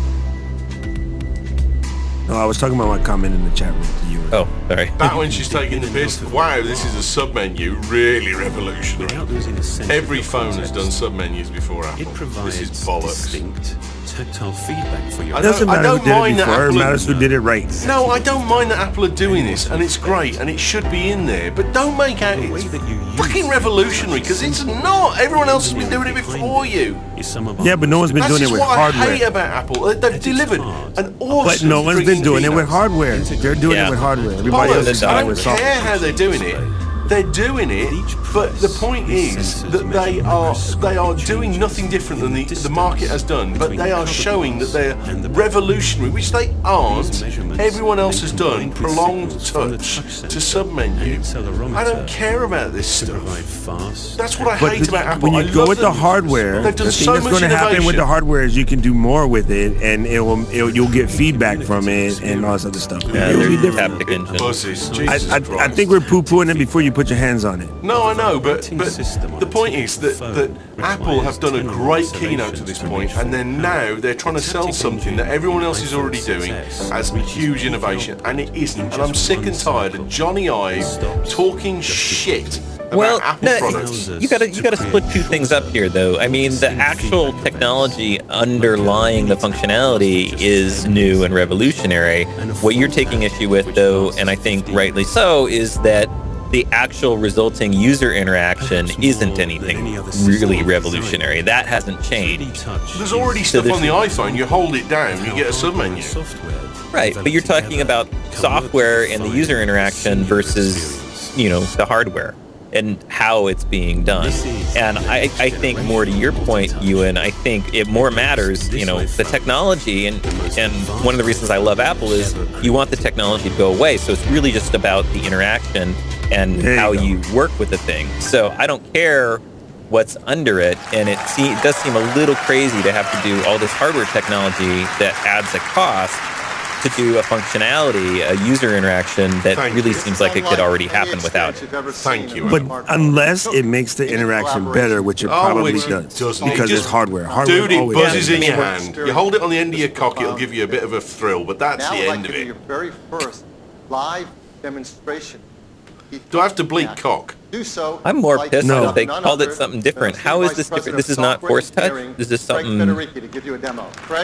Speaker 2: No, I was talking about my comment in the chat room to you.
Speaker 3: Oh, sorry.
Speaker 4: That when she's taking the piss. Wow, this is a sub-menu, really revolutionary.
Speaker 9: Without losing a sense
Speaker 4: Every
Speaker 9: of the
Speaker 4: phone has
Speaker 9: context,
Speaker 4: done sub-menus before Apple.
Speaker 9: It provides
Speaker 4: This is bollocks.
Speaker 9: distinct tactile feedback for your
Speaker 4: I
Speaker 2: It doesn't
Speaker 4: don't- I
Speaker 2: matter who
Speaker 4: don't
Speaker 2: did it
Speaker 4: mind that
Speaker 2: before. It
Speaker 4: Apple-
Speaker 2: matters who did it right.
Speaker 4: No, I don't mind that Apple are doing this, and it's great, and it should be in there. But don't make out
Speaker 9: The way
Speaker 4: it's
Speaker 9: that you use
Speaker 4: fucking
Speaker 9: it
Speaker 4: revolutionary, because it's not. Everyone else has been doing it before you.
Speaker 9: is some of our
Speaker 2: Yeah, but no one's been
Speaker 4: That's
Speaker 2: doing it
Speaker 4: just
Speaker 2: with
Speaker 4: what I hate
Speaker 2: hardware.
Speaker 4: about Apple. They- They've
Speaker 9: It's
Speaker 4: delivered
Speaker 9: hard.
Speaker 4: an awesome.
Speaker 2: But no one's been
Speaker 4: freaking
Speaker 2: doing it with
Speaker 4: keynote.
Speaker 2: hardware. They're doing
Speaker 3: Yeah.
Speaker 2: it with hardware. Everybody else
Speaker 4: Bollocks.
Speaker 2: is
Speaker 3: Bollocks.
Speaker 4: I
Speaker 2: doing it
Speaker 4: don't
Speaker 2: with
Speaker 4: care
Speaker 2: software.
Speaker 4: how they're doing it. They're doing it, but the point is that they are they are doing nothing different than the, the market has done, but they are showing that they're revolutionary, which they aren't. Everyone else has done prolonged touch to sub-menu. I don't care about this
Speaker 9: to
Speaker 4: stuff.
Speaker 9: provide fast.
Speaker 4: That's what I
Speaker 2: But
Speaker 4: hate
Speaker 2: the-
Speaker 4: about Apple.
Speaker 2: when you
Speaker 4: I
Speaker 2: go
Speaker 4: love
Speaker 2: with the
Speaker 4: them.
Speaker 2: hardware,
Speaker 4: They've done
Speaker 2: the thing
Speaker 4: so
Speaker 2: that's
Speaker 4: much
Speaker 2: going to happen with the
Speaker 4: innovation.
Speaker 2: hardware is you can do more with it, and it will, it will you'll get feedback from it and all this other stuff.
Speaker 3: Yeah,
Speaker 2: It'll be
Speaker 3: there's
Speaker 2: different.
Speaker 3: haptic engine.
Speaker 4: Buzzes.
Speaker 2: I,
Speaker 4: Jesus
Speaker 2: I, I
Speaker 4: Christ.
Speaker 2: think we're poo-pooing it before you put your hands on it.
Speaker 4: No, I know, but,
Speaker 9: Operating
Speaker 4: but
Speaker 9: system on
Speaker 4: the
Speaker 9: a
Speaker 4: point is that,
Speaker 9: phone
Speaker 4: that Apple have done a
Speaker 9: requires
Speaker 4: great
Speaker 9: ten
Speaker 4: keynote to this point,
Speaker 9: observations
Speaker 4: and then
Speaker 9: to
Speaker 4: now they're trying to sell
Speaker 9: Haptic
Speaker 4: something
Speaker 9: engine
Speaker 4: that everyone else
Speaker 9: in
Speaker 4: is already
Speaker 9: iPhone
Speaker 4: doing
Speaker 9: six S
Speaker 4: as
Speaker 9: reaches
Speaker 4: huge
Speaker 9: full
Speaker 4: innovation,
Speaker 9: value
Speaker 4: and it isn't.
Speaker 9: in
Speaker 4: And I'm
Speaker 9: just
Speaker 4: sick
Speaker 9: one
Speaker 4: and tired
Speaker 9: cycle.
Speaker 4: of Johnny Ive
Speaker 9: Stops
Speaker 4: talking
Speaker 9: just
Speaker 4: shit about
Speaker 3: Well,
Speaker 4: Apple
Speaker 3: no,
Speaker 4: products.
Speaker 3: you gotta you gotta split two things up here, though. I mean, the actual technology underlying the functionality is new and revolutionary. What you're taking issue with, though, and I think rightly so, is that the actual resulting user interaction isn't anything really revolutionary. That hasn't changed.
Speaker 4: There's already
Speaker 3: So
Speaker 4: stuff on the
Speaker 3: there's-
Speaker 4: iPhone. You hold it down, you get a sub-menu.
Speaker 3: Right, but you're talking about software and the user interaction versus, you know, the hardware and how it's being done. And I, I think more to your point, Ewan, I think it more matters, you know, the technology, and and one of the reasons I love Apple is you want the technology to go away. So it's really just about the interaction and
Speaker 2: There you
Speaker 3: how
Speaker 2: go.
Speaker 3: you work with the thing. So I don't care what's under it, and it, se- it does seem a little crazy to have to do all this hardware technology that adds a cost to do a functionality, a user interaction that
Speaker 4: Thank
Speaker 3: really
Speaker 4: you.
Speaker 3: seems like it could already happen without it.
Speaker 4: Thank you.
Speaker 2: But unless it makes the interaction better, which it
Speaker 4: Oh,
Speaker 2: probably
Speaker 4: it
Speaker 2: does,
Speaker 4: doesn't. It
Speaker 2: because
Speaker 4: just-
Speaker 2: it's hardware. Hardware
Speaker 4: Dude, it
Speaker 2: always
Speaker 4: buzzes
Speaker 2: does.
Speaker 4: in your
Speaker 3: Yeah.
Speaker 4: hand. You hold it on the end of your cock, it'll give you a bit of a thrill, but that's
Speaker 8: Now
Speaker 4: the
Speaker 8: I'd like
Speaker 4: end
Speaker 8: to
Speaker 4: of
Speaker 8: do
Speaker 4: it.
Speaker 8: your very first live demonstration.
Speaker 4: Do I have to bleep cock?
Speaker 8: Do so.
Speaker 3: I'm more
Speaker 8: by
Speaker 3: pissed
Speaker 2: No.
Speaker 3: if they
Speaker 8: none
Speaker 3: called it
Speaker 8: other
Speaker 3: something
Speaker 8: than
Speaker 3: different.
Speaker 8: the
Speaker 3: How is
Speaker 8: Vice
Speaker 3: this different?
Speaker 8: President
Speaker 3: This is
Speaker 8: of
Speaker 3: not
Speaker 8: Software
Speaker 3: Force Touch?
Speaker 8: Engineering,
Speaker 3: Is this
Speaker 8: Craig
Speaker 3: something
Speaker 8: Federici, to give you a demo. Craig?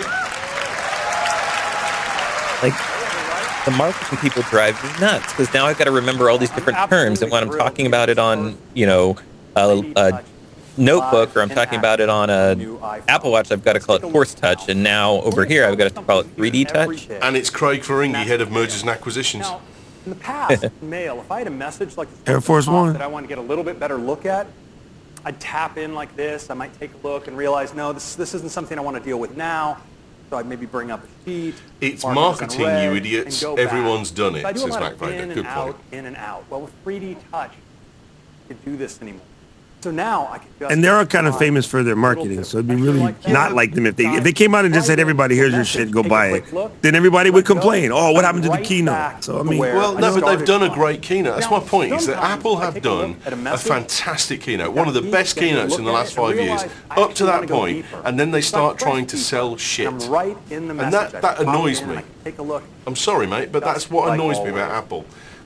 Speaker 3: like the marketing people drive me nuts because now I've got to remember all these different terms, and when I'm talking about it on, you know, a, a notebook or I'm talking about it on a Apple Watch, I've got to call it Force Touch, and now over here I've got to call it three D Touch.
Speaker 4: And it's Craig Ferengi, head of mergers and acquisitions.
Speaker 10: Now, in the past, in mail, if I had a message like this
Speaker 2: Air Force One.
Speaker 10: that I want to get a little bit better look at, I'd tap in like this. I might take a look and realize, no, this this isn't something I want to deal with now. So I'd maybe bring up a sheet.
Speaker 4: It's
Speaker 10: mark it as
Speaker 4: marketing,
Speaker 10: unread,
Speaker 4: you
Speaker 10: and
Speaker 4: idiots.
Speaker 10: go back.
Speaker 4: Everyone's done it,
Speaker 10: So I do a
Speaker 4: says
Speaker 10: lot
Speaker 4: Mac
Speaker 10: of
Speaker 4: Vader.
Speaker 10: in
Speaker 4: Good
Speaker 10: and
Speaker 4: point.
Speaker 10: out, in and out. Well, with three D Touch, you can do this anymore. So now I can just
Speaker 2: And they are kind of
Speaker 10: on
Speaker 2: famous for their
Speaker 10: little
Speaker 2: marketing,
Speaker 10: tips.
Speaker 2: so it'd be
Speaker 10: Actually
Speaker 2: really
Speaker 10: like that.
Speaker 2: not like them if they if they came out and just said, everybody, here's your shit, go
Speaker 10: Take a
Speaker 2: buy it.
Speaker 10: quick look.
Speaker 2: Then everybody would
Speaker 10: Let go.
Speaker 2: complain. Oh, what happened to the
Speaker 10: Right
Speaker 2: keynote?
Speaker 10: back
Speaker 2: So I
Speaker 10: to
Speaker 2: mean,
Speaker 10: where
Speaker 4: Well,
Speaker 10: I
Speaker 4: no, but they've
Speaker 10: started
Speaker 4: done a
Speaker 10: from.
Speaker 4: great keynote. That's
Speaker 10: Now,
Speaker 4: my point, is that
Speaker 10: sometimes
Speaker 4: Apple
Speaker 10: I
Speaker 4: have
Speaker 10: take a look
Speaker 4: done
Speaker 10: at a
Speaker 4: a
Speaker 10: message,
Speaker 4: fantastic keynote, one of the
Speaker 10: that
Speaker 4: best
Speaker 10: deep, and
Speaker 4: keynotes in the
Speaker 10: look at
Speaker 4: last
Speaker 10: it and
Speaker 4: five years,
Speaker 10: realize I
Speaker 4: up to
Speaker 10: actually wanna
Speaker 4: that
Speaker 10: go
Speaker 4: point,
Speaker 10: deeper.
Speaker 4: and then they
Speaker 10: So I
Speaker 4: start
Speaker 10: press
Speaker 4: trying to
Speaker 10: deep,
Speaker 4: sell shit.
Speaker 10: and I'm right in the
Speaker 4: And
Speaker 10: message.
Speaker 4: that-
Speaker 10: I
Speaker 4: that
Speaker 10: can pop
Speaker 4: annoys
Speaker 10: in and
Speaker 4: me.
Speaker 10: I can take a look.
Speaker 4: I'm sorry, mate, but that's what
Speaker 10: Like
Speaker 4: annoys me
Speaker 10: always.
Speaker 4: about Apple.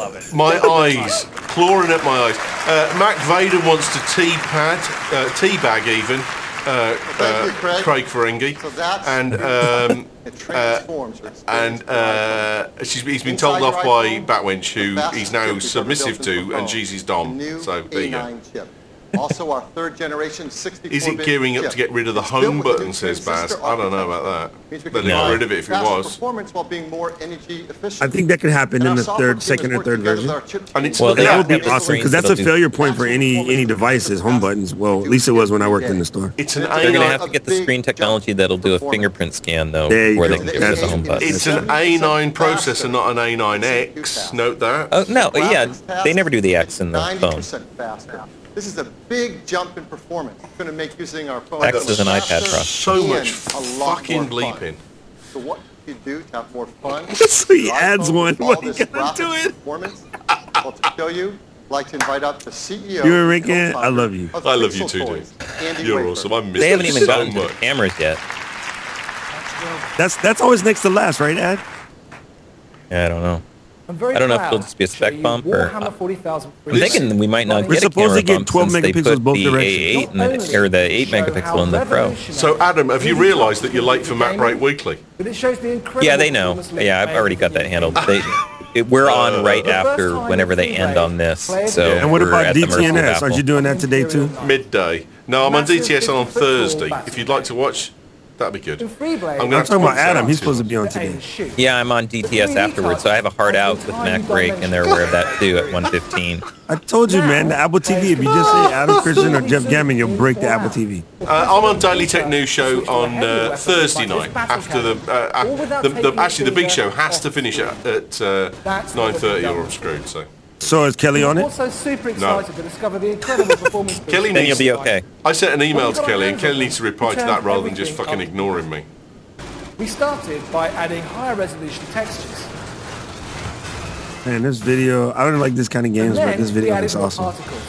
Speaker 10: love it.
Speaker 4: My eyes, clawing at my eyes. Uh, Mac Vader wants to tea-pad, uh, teabag even, uh, uh,
Speaker 8: you, Craig.
Speaker 4: Craig Ferengi.
Speaker 8: So that's
Speaker 4: and um,
Speaker 8: it transforms your experience
Speaker 4: and
Speaker 8: for iPhone.
Speaker 4: uh, she's, he's been
Speaker 8: Inside
Speaker 4: told
Speaker 8: your
Speaker 4: off by
Speaker 8: iPhone,
Speaker 4: Batwench, who
Speaker 8: the fastest
Speaker 4: he's now
Speaker 8: chip we've ever
Speaker 4: submissive
Speaker 8: built into
Speaker 4: to,
Speaker 8: a
Speaker 4: and
Speaker 8: phone.
Speaker 4: she's his
Speaker 8: The
Speaker 4: dom.
Speaker 8: new
Speaker 4: So there
Speaker 8: A
Speaker 4: you go.
Speaker 8: nine chip. Also, our third generation sixty-four bit
Speaker 4: Is it gearing up
Speaker 8: chip.
Speaker 4: to get rid of the
Speaker 8: It's built
Speaker 4: home
Speaker 8: with the
Speaker 4: button,
Speaker 8: new
Speaker 4: says Baz?
Speaker 8: transistor
Speaker 4: I don't know
Speaker 8: architecture.
Speaker 4: about
Speaker 8: Means we
Speaker 4: that.
Speaker 8: can
Speaker 4: They'd get
Speaker 8: provide
Speaker 4: rid of it if it
Speaker 8: faster
Speaker 4: was.
Speaker 8: performance while being more energy efficient.
Speaker 2: I think that could happen
Speaker 8: And
Speaker 2: in
Speaker 8: our
Speaker 2: the
Speaker 8: software
Speaker 2: third,
Speaker 8: team
Speaker 2: second,
Speaker 8: is
Speaker 2: or third
Speaker 8: working together
Speaker 2: version.
Speaker 8: with our chip
Speaker 4: And
Speaker 8: team.
Speaker 4: it's-
Speaker 3: Well, they
Speaker 2: That
Speaker 3: have
Speaker 2: would be
Speaker 3: to have
Speaker 2: awesome because
Speaker 3: screens
Speaker 2: that's a
Speaker 3: that'll do-
Speaker 2: failure point for any any devices. Home buttons. Well, at least it was when I worked in the store.
Speaker 4: It's an
Speaker 8: They're
Speaker 3: They're going
Speaker 4: A
Speaker 3: to
Speaker 4: nine.
Speaker 3: have to get the screen technology that'll do a fingerprint scan, though,
Speaker 2: There you
Speaker 3: before they
Speaker 2: go.
Speaker 3: can get rid of the home button.
Speaker 4: It's an A nine processor, not an A nine X. Note that.
Speaker 3: Oh, no, yeah,
Speaker 8: Graphics task
Speaker 3: they never do the X in the
Speaker 8: ninety
Speaker 3: phone.
Speaker 8: percent faster. This is a big jump in performance. It's going to make using our phone
Speaker 3: X is an iPad processor.
Speaker 4: So much
Speaker 8: and a lot
Speaker 4: fucking
Speaker 8: more fun.
Speaker 4: bleeping.
Speaker 8: So what you do to have more fun?
Speaker 2: So he
Speaker 8: your
Speaker 2: adds
Speaker 8: iPhone
Speaker 2: one.
Speaker 8: with all
Speaker 2: What are you
Speaker 8: this
Speaker 2: gonna do
Speaker 8: graphics
Speaker 2: it?
Speaker 8: Performance. Well, to show you, I'd like to invite up the C E O.
Speaker 2: You and
Speaker 8: and
Speaker 2: Ricky,
Speaker 8: co-founder
Speaker 2: I love you.
Speaker 8: of
Speaker 4: I love you
Speaker 8: Pixel
Speaker 4: too, dude.
Speaker 8: Toys, Andy
Speaker 4: You're
Speaker 8: Wafer.
Speaker 4: awesome. I miss
Speaker 3: They haven't
Speaker 4: you
Speaker 3: even
Speaker 4: so
Speaker 3: gotten to the
Speaker 4: much.
Speaker 3: cameras yet.
Speaker 2: That's that's always next to last, right, Ad?
Speaker 3: Yeah, I don't know.
Speaker 11: I'm very
Speaker 3: I don't know if
Speaker 11: proud
Speaker 3: it'll just be a
Speaker 11: to
Speaker 3: spec
Speaker 11: show you
Speaker 3: bump or-
Speaker 11: Warhammer forty thousand
Speaker 3: I'm thinking we might not
Speaker 2: We're
Speaker 3: get a
Speaker 2: supposed
Speaker 3: camera
Speaker 2: to get
Speaker 3: bump
Speaker 2: twelve
Speaker 3: since they
Speaker 2: megapixels
Speaker 3: put
Speaker 2: both
Speaker 3: the
Speaker 2: directions.
Speaker 3: A eight in the, or the eight megapixel in the Pro.
Speaker 4: So, Adam, have you realised that you're late for Mac Break Weekly?
Speaker 11: But it shows the incredible
Speaker 3: Yeah, they know.
Speaker 11: performance
Speaker 3: Yeah, I've already got that handled. They, it, we're on right after whenever they end on this. So
Speaker 2: And what
Speaker 3: we're
Speaker 2: about
Speaker 3: at the
Speaker 2: D
Speaker 3: mercy
Speaker 2: T N
Speaker 3: of
Speaker 2: S? Aren't
Speaker 3: Apple.
Speaker 2: you doing that today too?
Speaker 4: Midday. No, I'm on D T S on Thursday. If you'd like to watch, that'd be good. I'm
Speaker 2: I'm talking about Adam. He's supposed to be on today.
Speaker 3: Yeah, I'm on D T S afterwards, so I have a hard out with Mac Break, and they're aware of that too at one fifteen.
Speaker 2: I told you, man. The Apple T V. If you just say Adam Christian or Jeff Gammon, you'll break the Apple T V.
Speaker 4: Uh, I'm on Daily Tech News Show on uh, Thursday night after the, uh, uh, the, the actually the big show has to finish at, at uh, nine thirty or I'm screwed. So
Speaker 2: So is Kelly on it?
Speaker 11: Also super
Speaker 4: No.
Speaker 11: excited to discover the incredible performance. boost.
Speaker 4: Kelly
Speaker 3: Then
Speaker 4: needs.
Speaker 3: you'll be okay.
Speaker 4: I sent an email
Speaker 11: Well,
Speaker 4: to
Speaker 11: we've got
Speaker 4: Kelly,
Speaker 11: our
Speaker 4: and Kelly
Speaker 11: hands
Speaker 4: needs to
Speaker 11: on it.
Speaker 4: reply to
Speaker 11: We
Speaker 4: that
Speaker 11: turned
Speaker 4: rather than just
Speaker 11: everything
Speaker 4: fucking
Speaker 11: up.
Speaker 4: ignoring me.
Speaker 11: We started by adding higher resolution textures.
Speaker 2: Man, this video. I don't like this kind of games,
Speaker 11: And
Speaker 2: but
Speaker 11: then
Speaker 2: this
Speaker 11: we
Speaker 2: video
Speaker 11: added
Speaker 2: looks
Speaker 11: more
Speaker 2: awesome.
Speaker 11: particles.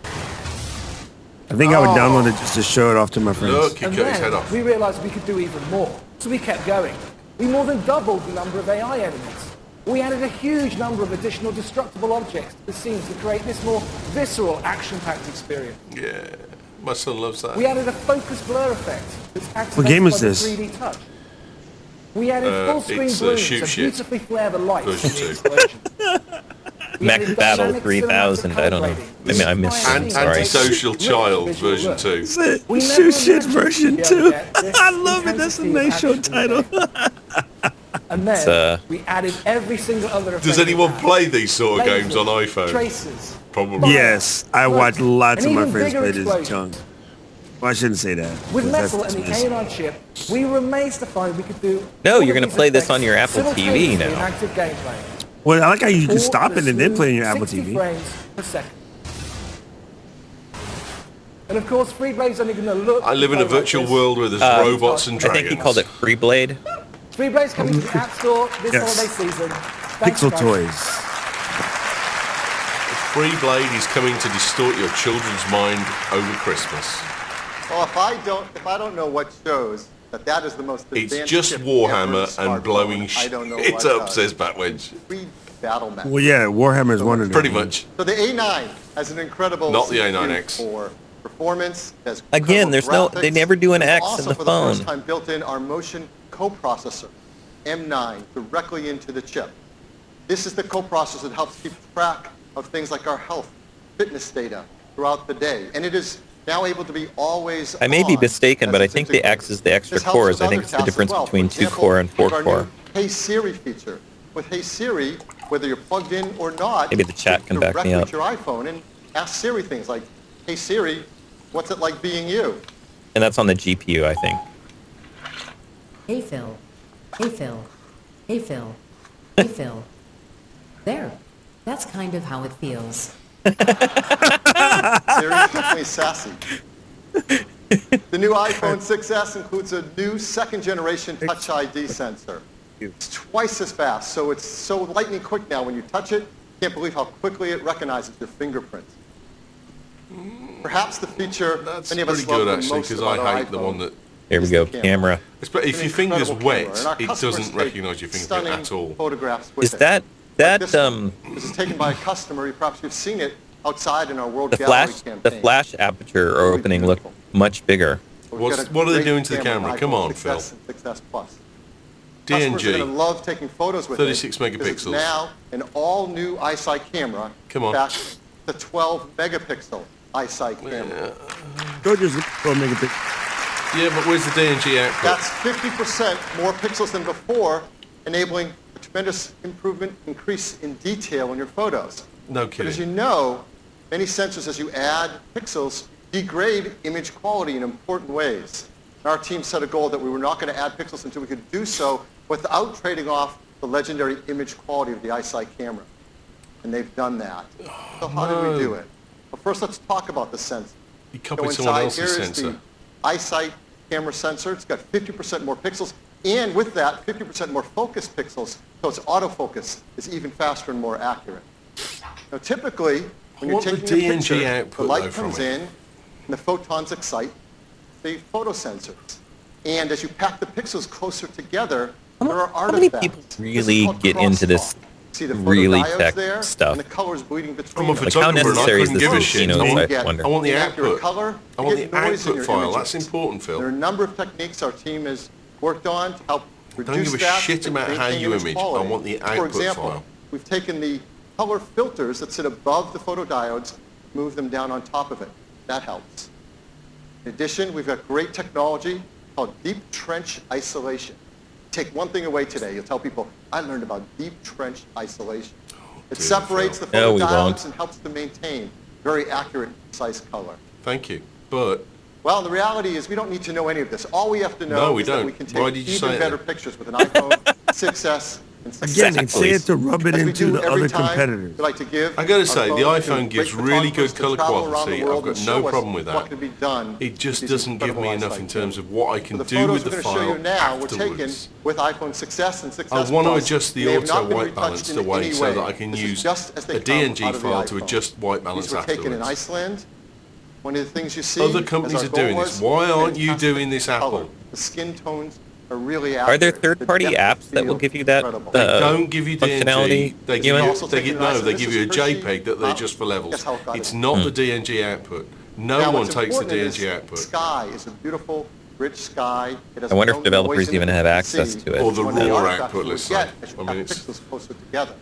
Speaker 2: I think I would
Speaker 11: Oh.
Speaker 2: download it just to show it off to my friends.
Speaker 4: Look, he
Speaker 11: And
Speaker 4: cut his
Speaker 11: then
Speaker 4: head off.
Speaker 11: we realized we could do even more. So we kept going. We more than doubled the number of A I elements. We added a huge number of additional destructible objects to the scene to create this more visceral, action-packed experience.
Speaker 4: Yeah, my son loves that.
Speaker 11: We added a focus blur effect that's activated
Speaker 2: What game is
Speaker 11: by the
Speaker 2: this?
Speaker 11: three D touch. We added
Speaker 4: Uh,
Speaker 11: full-screen
Speaker 4: it's, uh,
Speaker 11: blooms
Speaker 4: Shoot
Speaker 11: to
Speaker 4: Shit
Speaker 11: beautifully flare the lights
Speaker 4: version
Speaker 11: in the
Speaker 4: two.
Speaker 11: explosion. We
Speaker 3: Mech
Speaker 11: added
Speaker 3: Battle
Speaker 11: dynamic
Speaker 3: three thousand.
Speaker 11: cinematic
Speaker 3: I don't know.
Speaker 11: colour
Speaker 3: I mean, I
Speaker 11: grading.
Speaker 3: missed
Speaker 4: An-
Speaker 3: it. Sorry.
Speaker 4: Antisocial
Speaker 11: Rich
Speaker 4: Child
Speaker 11: visual
Speaker 4: version
Speaker 11: look.
Speaker 4: two.
Speaker 11: We
Speaker 2: Shoot
Speaker 11: never
Speaker 2: shit
Speaker 11: imagined
Speaker 2: version
Speaker 11: we'd be able
Speaker 2: two.
Speaker 11: to get this
Speaker 2: I love it. That's a
Speaker 11: intensity of
Speaker 2: nice show
Speaker 11: action in
Speaker 2: title.
Speaker 11: the game. And then
Speaker 3: It's, uh,
Speaker 11: we added every single other effect
Speaker 4: Does
Speaker 11: we
Speaker 4: anyone
Speaker 11: had.
Speaker 4: play these sort of
Speaker 11: Lasers,
Speaker 4: games on iPhone?
Speaker 11: Tracers.
Speaker 4: Probably.
Speaker 2: Yes, I watch lots
Speaker 11: And
Speaker 2: of my
Speaker 11: even
Speaker 2: friends
Speaker 11: bigger
Speaker 2: play this
Speaker 11: explosions.
Speaker 2: junk. Well, I shouldn't say that.
Speaker 11: With
Speaker 2: 'cause that's
Speaker 11: Metal and the
Speaker 2: dismissive.
Speaker 11: A nine chip, we were amazed to find we could do.
Speaker 3: No,
Speaker 11: all
Speaker 3: you're
Speaker 11: of
Speaker 3: gonna
Speaker 11: these
Speaker 3: play this
Speaker 11: effects
Speaker 3: on your Apple T V
Speaker 11: simultaneously
Speaker 3: now.
Speaker 11: in active gameplay.
Speaker 2: Well, I like how you can
Speaker 11: All
Speaker 2: stop
Speaker 11: at
Speaker 2: it
Speaker 11: a
Speaker 2: and then play on your
Speaker 11: smooth
Speaker 2: Apple T
Speaker 11: sixty
Speaker 2: V.
Speaker 11: frames per second. And of course, Freeblade's only going to look.
Speaker 4: I live in a
Speaker 11: and play like
Speaker 4: virtual
Speaker 11: this.
Speaker 4: world where there's
Speaker 3: Uh,
Speaker 4: robots and
Speaker 3: I
Speaker 4: dragons.
Speaker 3: think he called it Freeblade.
Speaker 11: Freeblade's coming to the App Store this
Speaker 2: Yes.
Speaker 11: holiday season. Thanks,
Speaker 2: Pixel
Speaker 11: guys.
Speaker 2: Toys.
Speaker 4: Free Blade is coming to distort your children's mind over Christmas.
Speaker 8: Well, if I don't, if I don't know what shows that that is the most
Speaker 4: It's
Speaker 8: advanced
Speaker 4: just
Speaker 8: chip ever
Speaker 4: Warhammer
Speaker 8: in a
Speaker 4: and blowing
Speaker 8: smartphone, I don't know
Speaker 4: shit
Speaker 8: what
Speaker 4: up,
Speaker 8: does.
Speaker 4: says Batwedge.
Speaker 8: Free battle mech.
Speaker 2: Well, yeah, Warhammer is one of them.
Speaker 4: Pretty much.
Speaker 8: So the A nine has an incredible
Speaker 4: Not the
Speaker 8: C P U
Speaker 4: A nine X.
Speaker 8: for performance. It has
Speaker 3: Again,
Speaker 8: incredible
Speaker 3: there's no- they
Speaker 8: graphics.
Speaker 3: never do an
Speaker 8: It's
Speaker 3: X in
Speaker 8: also
Speaker 3: the
Speaker 8: for
Speaker 3: phone.
Speaker 8: the first time built in our motion coprocessor, M nine, directly into the chip. This is the coprocessor that helps keep track of things like our health, fitness data throughout the day, and it is now able to be always
Speaker 3: I may be
Speaker 8: on
Speaker 3: mistaken,
Speaker 8: as
Speaker 3: but I
Speaker 8: it's
Speaker 3: think the
Speaker 8: integrated.
Speaker 3: X is the extra
Speaker 8: This helps
Speaker 3: cores.
Speaker 8: with
Speaker 3: I think
Speaker 8: other
Speaker 3: it's the
Speaker 8: tasks as
Speaker 3: difference
Speaker 8: well.
Speaker 3: between
Speaker 8: For
Speaker 3: two
Speaker 8: example,
Speaker 3: core and four
Speaker 8: with our
Speaker 3: core.
Speaker 8: new Hey Siri feature. With Hey Siri, whether you're plugged in or not,
Speaker 3: Maybe the chat
Speaker 8: you
Speaker 3: can back me
Speaker 8: directly
Speaker 3: up.
Speaker 8: to your iPhone and ask Siri things like, "Hey Siri, what's it like being you?"
Speaker 3: And that's on the G P U, I think.
Speaker 12: Hey Phil. Hey Phil. Hey Phil. Hey Phil. There. That's kind of how it feels.
Speaker 8: Siri's definitely sassy. The new iPhone six S includes a new second-generation Touch I D sensor. It's twice as fast, so it's so lightning quick now. When you touch it, can't believe how quickly it recognizes your fingerprints. Perhaps the feature
Speaker 4: That's
Speaker 8: many of us
Speaker 4: pretty
Speaker 8: love
Speaker 4: good
Speaker 8: the
Speaker 4: actually,
Speaker 8: most
Speaker 4: because
Speaker 8: about
Speaker 4: I
Speaker 8: our
Speaker 4: hate the
Speaker 8: iPhone.
Speaker 4: one that.
Speaker 3: There we
Speaker 8: is
Speaker 3: go,
Speaker 8: the
Speaker 3: camera.
Speaker 4: But if
Speaker 8: An
Speaker 4: your finger's
Speaker 8: incredible
Speaker 4: wet,
Speaker 8: camera, and our
Speaker 4: it
Speaker 8: customers
Speaker 4: doesn't
Speaker 8: take
Speaker 4: recognise your fingerprint
Speaker 8: stunning
Speaker 4: at all.
Speaker 8: Photographs with
Speaker 3: Is
Speaker 8: it.
Speaker 3: that
Speaker 8: Like
Speaker 3: that
Speaker 8: this one.
Speaker 3: um
Speaker 8: This is taken by a customer. Perhaps you've seen it outside in our World
Speaker 3: the
Speaker 8: Gallery
Speaker 3: flash
Speaker 8: campaign.
Speaker 3: the flash aperture or opening look much bigger?
Speaker 8: We've
Speaker 4: What's-
Speaker 8: got a
Speaker 4: what are they
Speaker 8: great
Speaker 4: doing to the
Speaker 8: camera,
Speaker 4: camera? Come
Speaker 8: iPhone
Speaker 4: on,
Speaker 8: six S
Speaker 4: Phil.
Speaker 8: and six S Plus.
Speaker 4: D N
Speaker 8: Customers are
Speaker 4: G.
Speaker 8: going to love taking photos with
Speaker 4: thirty-six
Speaker 8: it because it's
Speaker 4: megapixels.
Speaker 8: now an all-new iSight camera.
Speaker 4: Come on.
Speaker 8: In fact, the twelve megapixel. iSight camera.
Speaker 2: Go just go make a picture.
Speaker 4: Yeah, but where's the D N G output?
Speaker 8: That's fifty percent more pixels than before, enabling a tremendous improvement, increase in detail in your photos.
Speaker 4: No
Speaker 8: But
Speaker 4: kidding.
Speaker 8: as you know, many sensors, as you add pixels, degrade image quality in important ways. Our team set a goal that we were not going to add pixels until we could do so without trading off the legendary image quality of the iSight camera. And they've done that. So how
Speaker 4: no.
Speaker 8: did we do it? Well, first let's talk about the sensor.
Speaker 4: You copied
Speaker 8: So
Speaker 4: someone
Speaker 8: inside
Speaker 4: else's
Speaker 8: here is
Speaker 4: sensor.
Speaker 8: the iSight camera sensor. It's got fifty percent more pixels, and with that, fifty percent more focus pixels, so its autofocus is even faster and more accurate. Now, typically, when
Speaker 4: I want
Speaker 8: you're
Speaker 4: the
Speaker 8: taking
Speaker 4: D
Speaker 8: a
Speaker 4: N G
Speaker 8: picture,
Speaker 4: output,
Speaker 8: the light
Speaker 4: though, from
Speaker 8: comes
Speaker 4: it.
Speaker 8: in, and the photons excite the photosensors. And as you pack the pixels closer together, there are
Speaker 3: How many
Speaker 8: artifacts.
Speaker 3: people
Speaker 8: This is
Speaker 3: really
Speaker 8: called
Speaker 3: get into this
Speaker 8: crosstalk. See the
Speaker 3: really
Speaker 8: photodiodes
Speaker 3: tech
Speaker 8: there,
Speaker 3: stuff?
Speaker 8: and the colors bleeding between
Speaker 4: I'm a
Speaker 8: them.
Speaker 3: Like, how
Speaker 4: photographer and I
Speaker 3: necessary is
Speaker 4: couldn't
Speaker 3: this
Speaker 4: give a
Speaker 3: for
Speaker 4: shit. I
Speaker 3: phenotype?
Speaker 4: want,
Speaker 8: Get
Speaker 3: wonder.
Speaker 4: I want the
Speaker 8: inaccurate
Speaker 4: output.
Speaker 8: color,
Speaker 4: I want
Speaker 8: you get
Speaker 4: the
Speaker 8: noise in
Speaker 4: output
Speaker 8: your
Speaker 4: file.
Speaker 8: images.
Speaker 4: That's important, Phil.
Speaker 8: There are a number of techniques our team has worked on to help reduce
Speaker 4: Don't give a
Speaker 8: that
Speaker 4: shit
Speaker 8: and
Speaker 4: about how
Speaker 8: maintain
Speaker 4: you
Speaker 8: image
Speaker 4: image.
Speaker 8: quality.
Speaker 4: I want the
Speaker 8: For
Speaker 4: output
Speaker 8: example,
Speaker 4: file.
Speaker 8: we've taken the color filters that sit above the photodiodes, moved them down on top of it. That helps. In addition, we've got great technology called deep trench isolation. Take one thing away today. You'll tell people, I learned about deep trench isolation. It
Speaker 4: dear
Speaker 8: separates
Speaker 4: Phil.
Speaker 8: the
Speaker 3: No, we
Speaker 8: photodiodes
Speaker 3: won't.
Speaker 8: and helps to maintain very accurate, precise color.
Speaker 4: Thank you. But
Speaker 8: Well, the reality is we don't need to know any of this. All we have to know
Speaker 4: No, we
Speaker 8: is that
Speaker 4: don't.
Speaker 8: we can
Speaker 4: Why
Speaker 8: take
Speaker 4: did you
Speaker 8: even
Speaker 4: say
Speaker 8: better
Speaker 4: that?
Speaker 8: pictures with an iPhone six S and six
Speaker 2: Again,
Speaker 8: S.
Speaker 2: they say it to rub it
Speaker 8: As we
Speaker 2: into
Speaker 8: do
Speaker 2: the
Speaker 8: every
Speaker 2: other
Speaker 8: time,
Speaker 2: competitors.
Speaker 8: we like to give
Speaker 4: I gotta
Speaker 8: our
Speaker 4: say, the
Speaker 8: phones to
Speaker 4: iPhone gives
Speaker 8: great
Speaker 4: really good
Speaker 8: photographers to
Speaker 4: colour
Speaker 8: travel around the
Speaker 4: quality. I've
Speaker 8: world
Speaker 4: got
Speaker 8: and
Speaker 4: no
Speaker 8: show us
Speaker 4: problem with
Speaker 8: What
Speaker 4: that.
Speaker 8: can be done
Speaker 4: It just
Speaker 8: with these
Speaker 4: doesn't give me
Speaker 8: incredible
Speaker 4: enough in
Speaker 8: iSight
Speaker 4: terms
Speaker 8: cameras.
Speaker 4: of what I can
Speaker 8: The
Speaker 4: do
Speaker 8: photos
Speaker 4: with the
Speaker 8: we're going to show
Speaker 4: file
Speaker 8: you now were taken
Speaker 4: afterwards.
Speaker 8: with iPhone six S and six S
Speaker 4: I want to
Speaker 8: Plus.
Speaker 4: adjust the
Speaker 8: They have
Speaker 4: auto
Speaker 8: not been
Speaker 4: white
Speaker 8: retouched
Speaker 4: balance
Speaker 8: in
Speaker 4: the way
Speaker 8: any
Speaker 4: so that I can
Speaker 8: This is
Speaker 4: use
Speaker 8: just as they
Speaker 4: a D N G
Speaker 8: come out of the
Speaker 4: file to
Speaker 8: iPhone.
Speaker 4: adjust white balance
Speaker 8: These were taken in
Speaker 4: afterwards.
Speaker 8: Iceland. One of the things you see,
Speaker 4: Other
Speaker 8: as
Speaker 4: companies
Speaker 8: our
Speaker 4: are
Speaker 8: goal
Speaker 4: doing
Speaker 8: was,
Speaker 4: this. Why aren't you
Speaker 8: fantastic
Speaker 4: doing this,
Speaker 8: color.
Speaker 4: Apple?
Speaker 8: The skin tones are really
Speaker 3: Are there
Speaker 8: accurate.
Speaker 3: third-party
Speaker 8: The depth
Speaker 3: apps
Speaker 8: of
Speaker 3: that will
Speaker 8: field
Speaker 3: give you that
Speaker 8: incredible.
Speaker 4: They
Speaker 3: uh,
Speaker 4: don't give you D N G.
Speaker 3: functionality?
Speaker 4: They give
Speaker 3: Ewan?
Speaker 4: you,
Speaker 8: also
Speaker 4: they
Speaker 8: taken
Speaker 4: give,
Speaker 8: an
Speaker 4: no,
Speaker 8: Iceland.
Speaker 4: they
Speaker 8: This
Speaker 4: give
Speaker 8: is
Speaker 4: you a
Speaker 8: Hershey.
Speaker 4: JPEG that they're
Speaker 8: Wow.
Speaker 4: just for levels.
Speaker 8: Guess how it got
Speaker 4: It's
Speaker 8: it.
Speaker 4: not
Speaker 3: Hmm.
Speaker 4: the D N G output. No
Speaker 8: Now,
Speaker 4: one
Speaker 8: what's
Speaker 4: takes the
Speaker 8: important
Speaker 4: D N
Speaker 8: is
Speaker 4: G output.
Speaker 8: Sky is a beautiful, rich sky. It has
Speaker 3: I wonder if
Speaker 8: no
Speaker 3: developers
Speaker 8: noise in
Speaker 3: even
Speaker 8: it
Speaker 3: have
Speaker 8: you can
Speaker 3: access
Speaker 8: see.
Speaker 3: to it.
Speaker 4: Or the
Speaker 8: One of
Speaker 4: raw
Speaker 8: artifacts
Speaker 4: output,
Speaker 8: you
Speaker 4: let's
Speaker 8: would
Speaker 4: say.
Speaker 8: get as you
Speaker 4: I mean,
Speaker 8: pack
Speaker 4: it's-
Speaker 8: pixels closer together.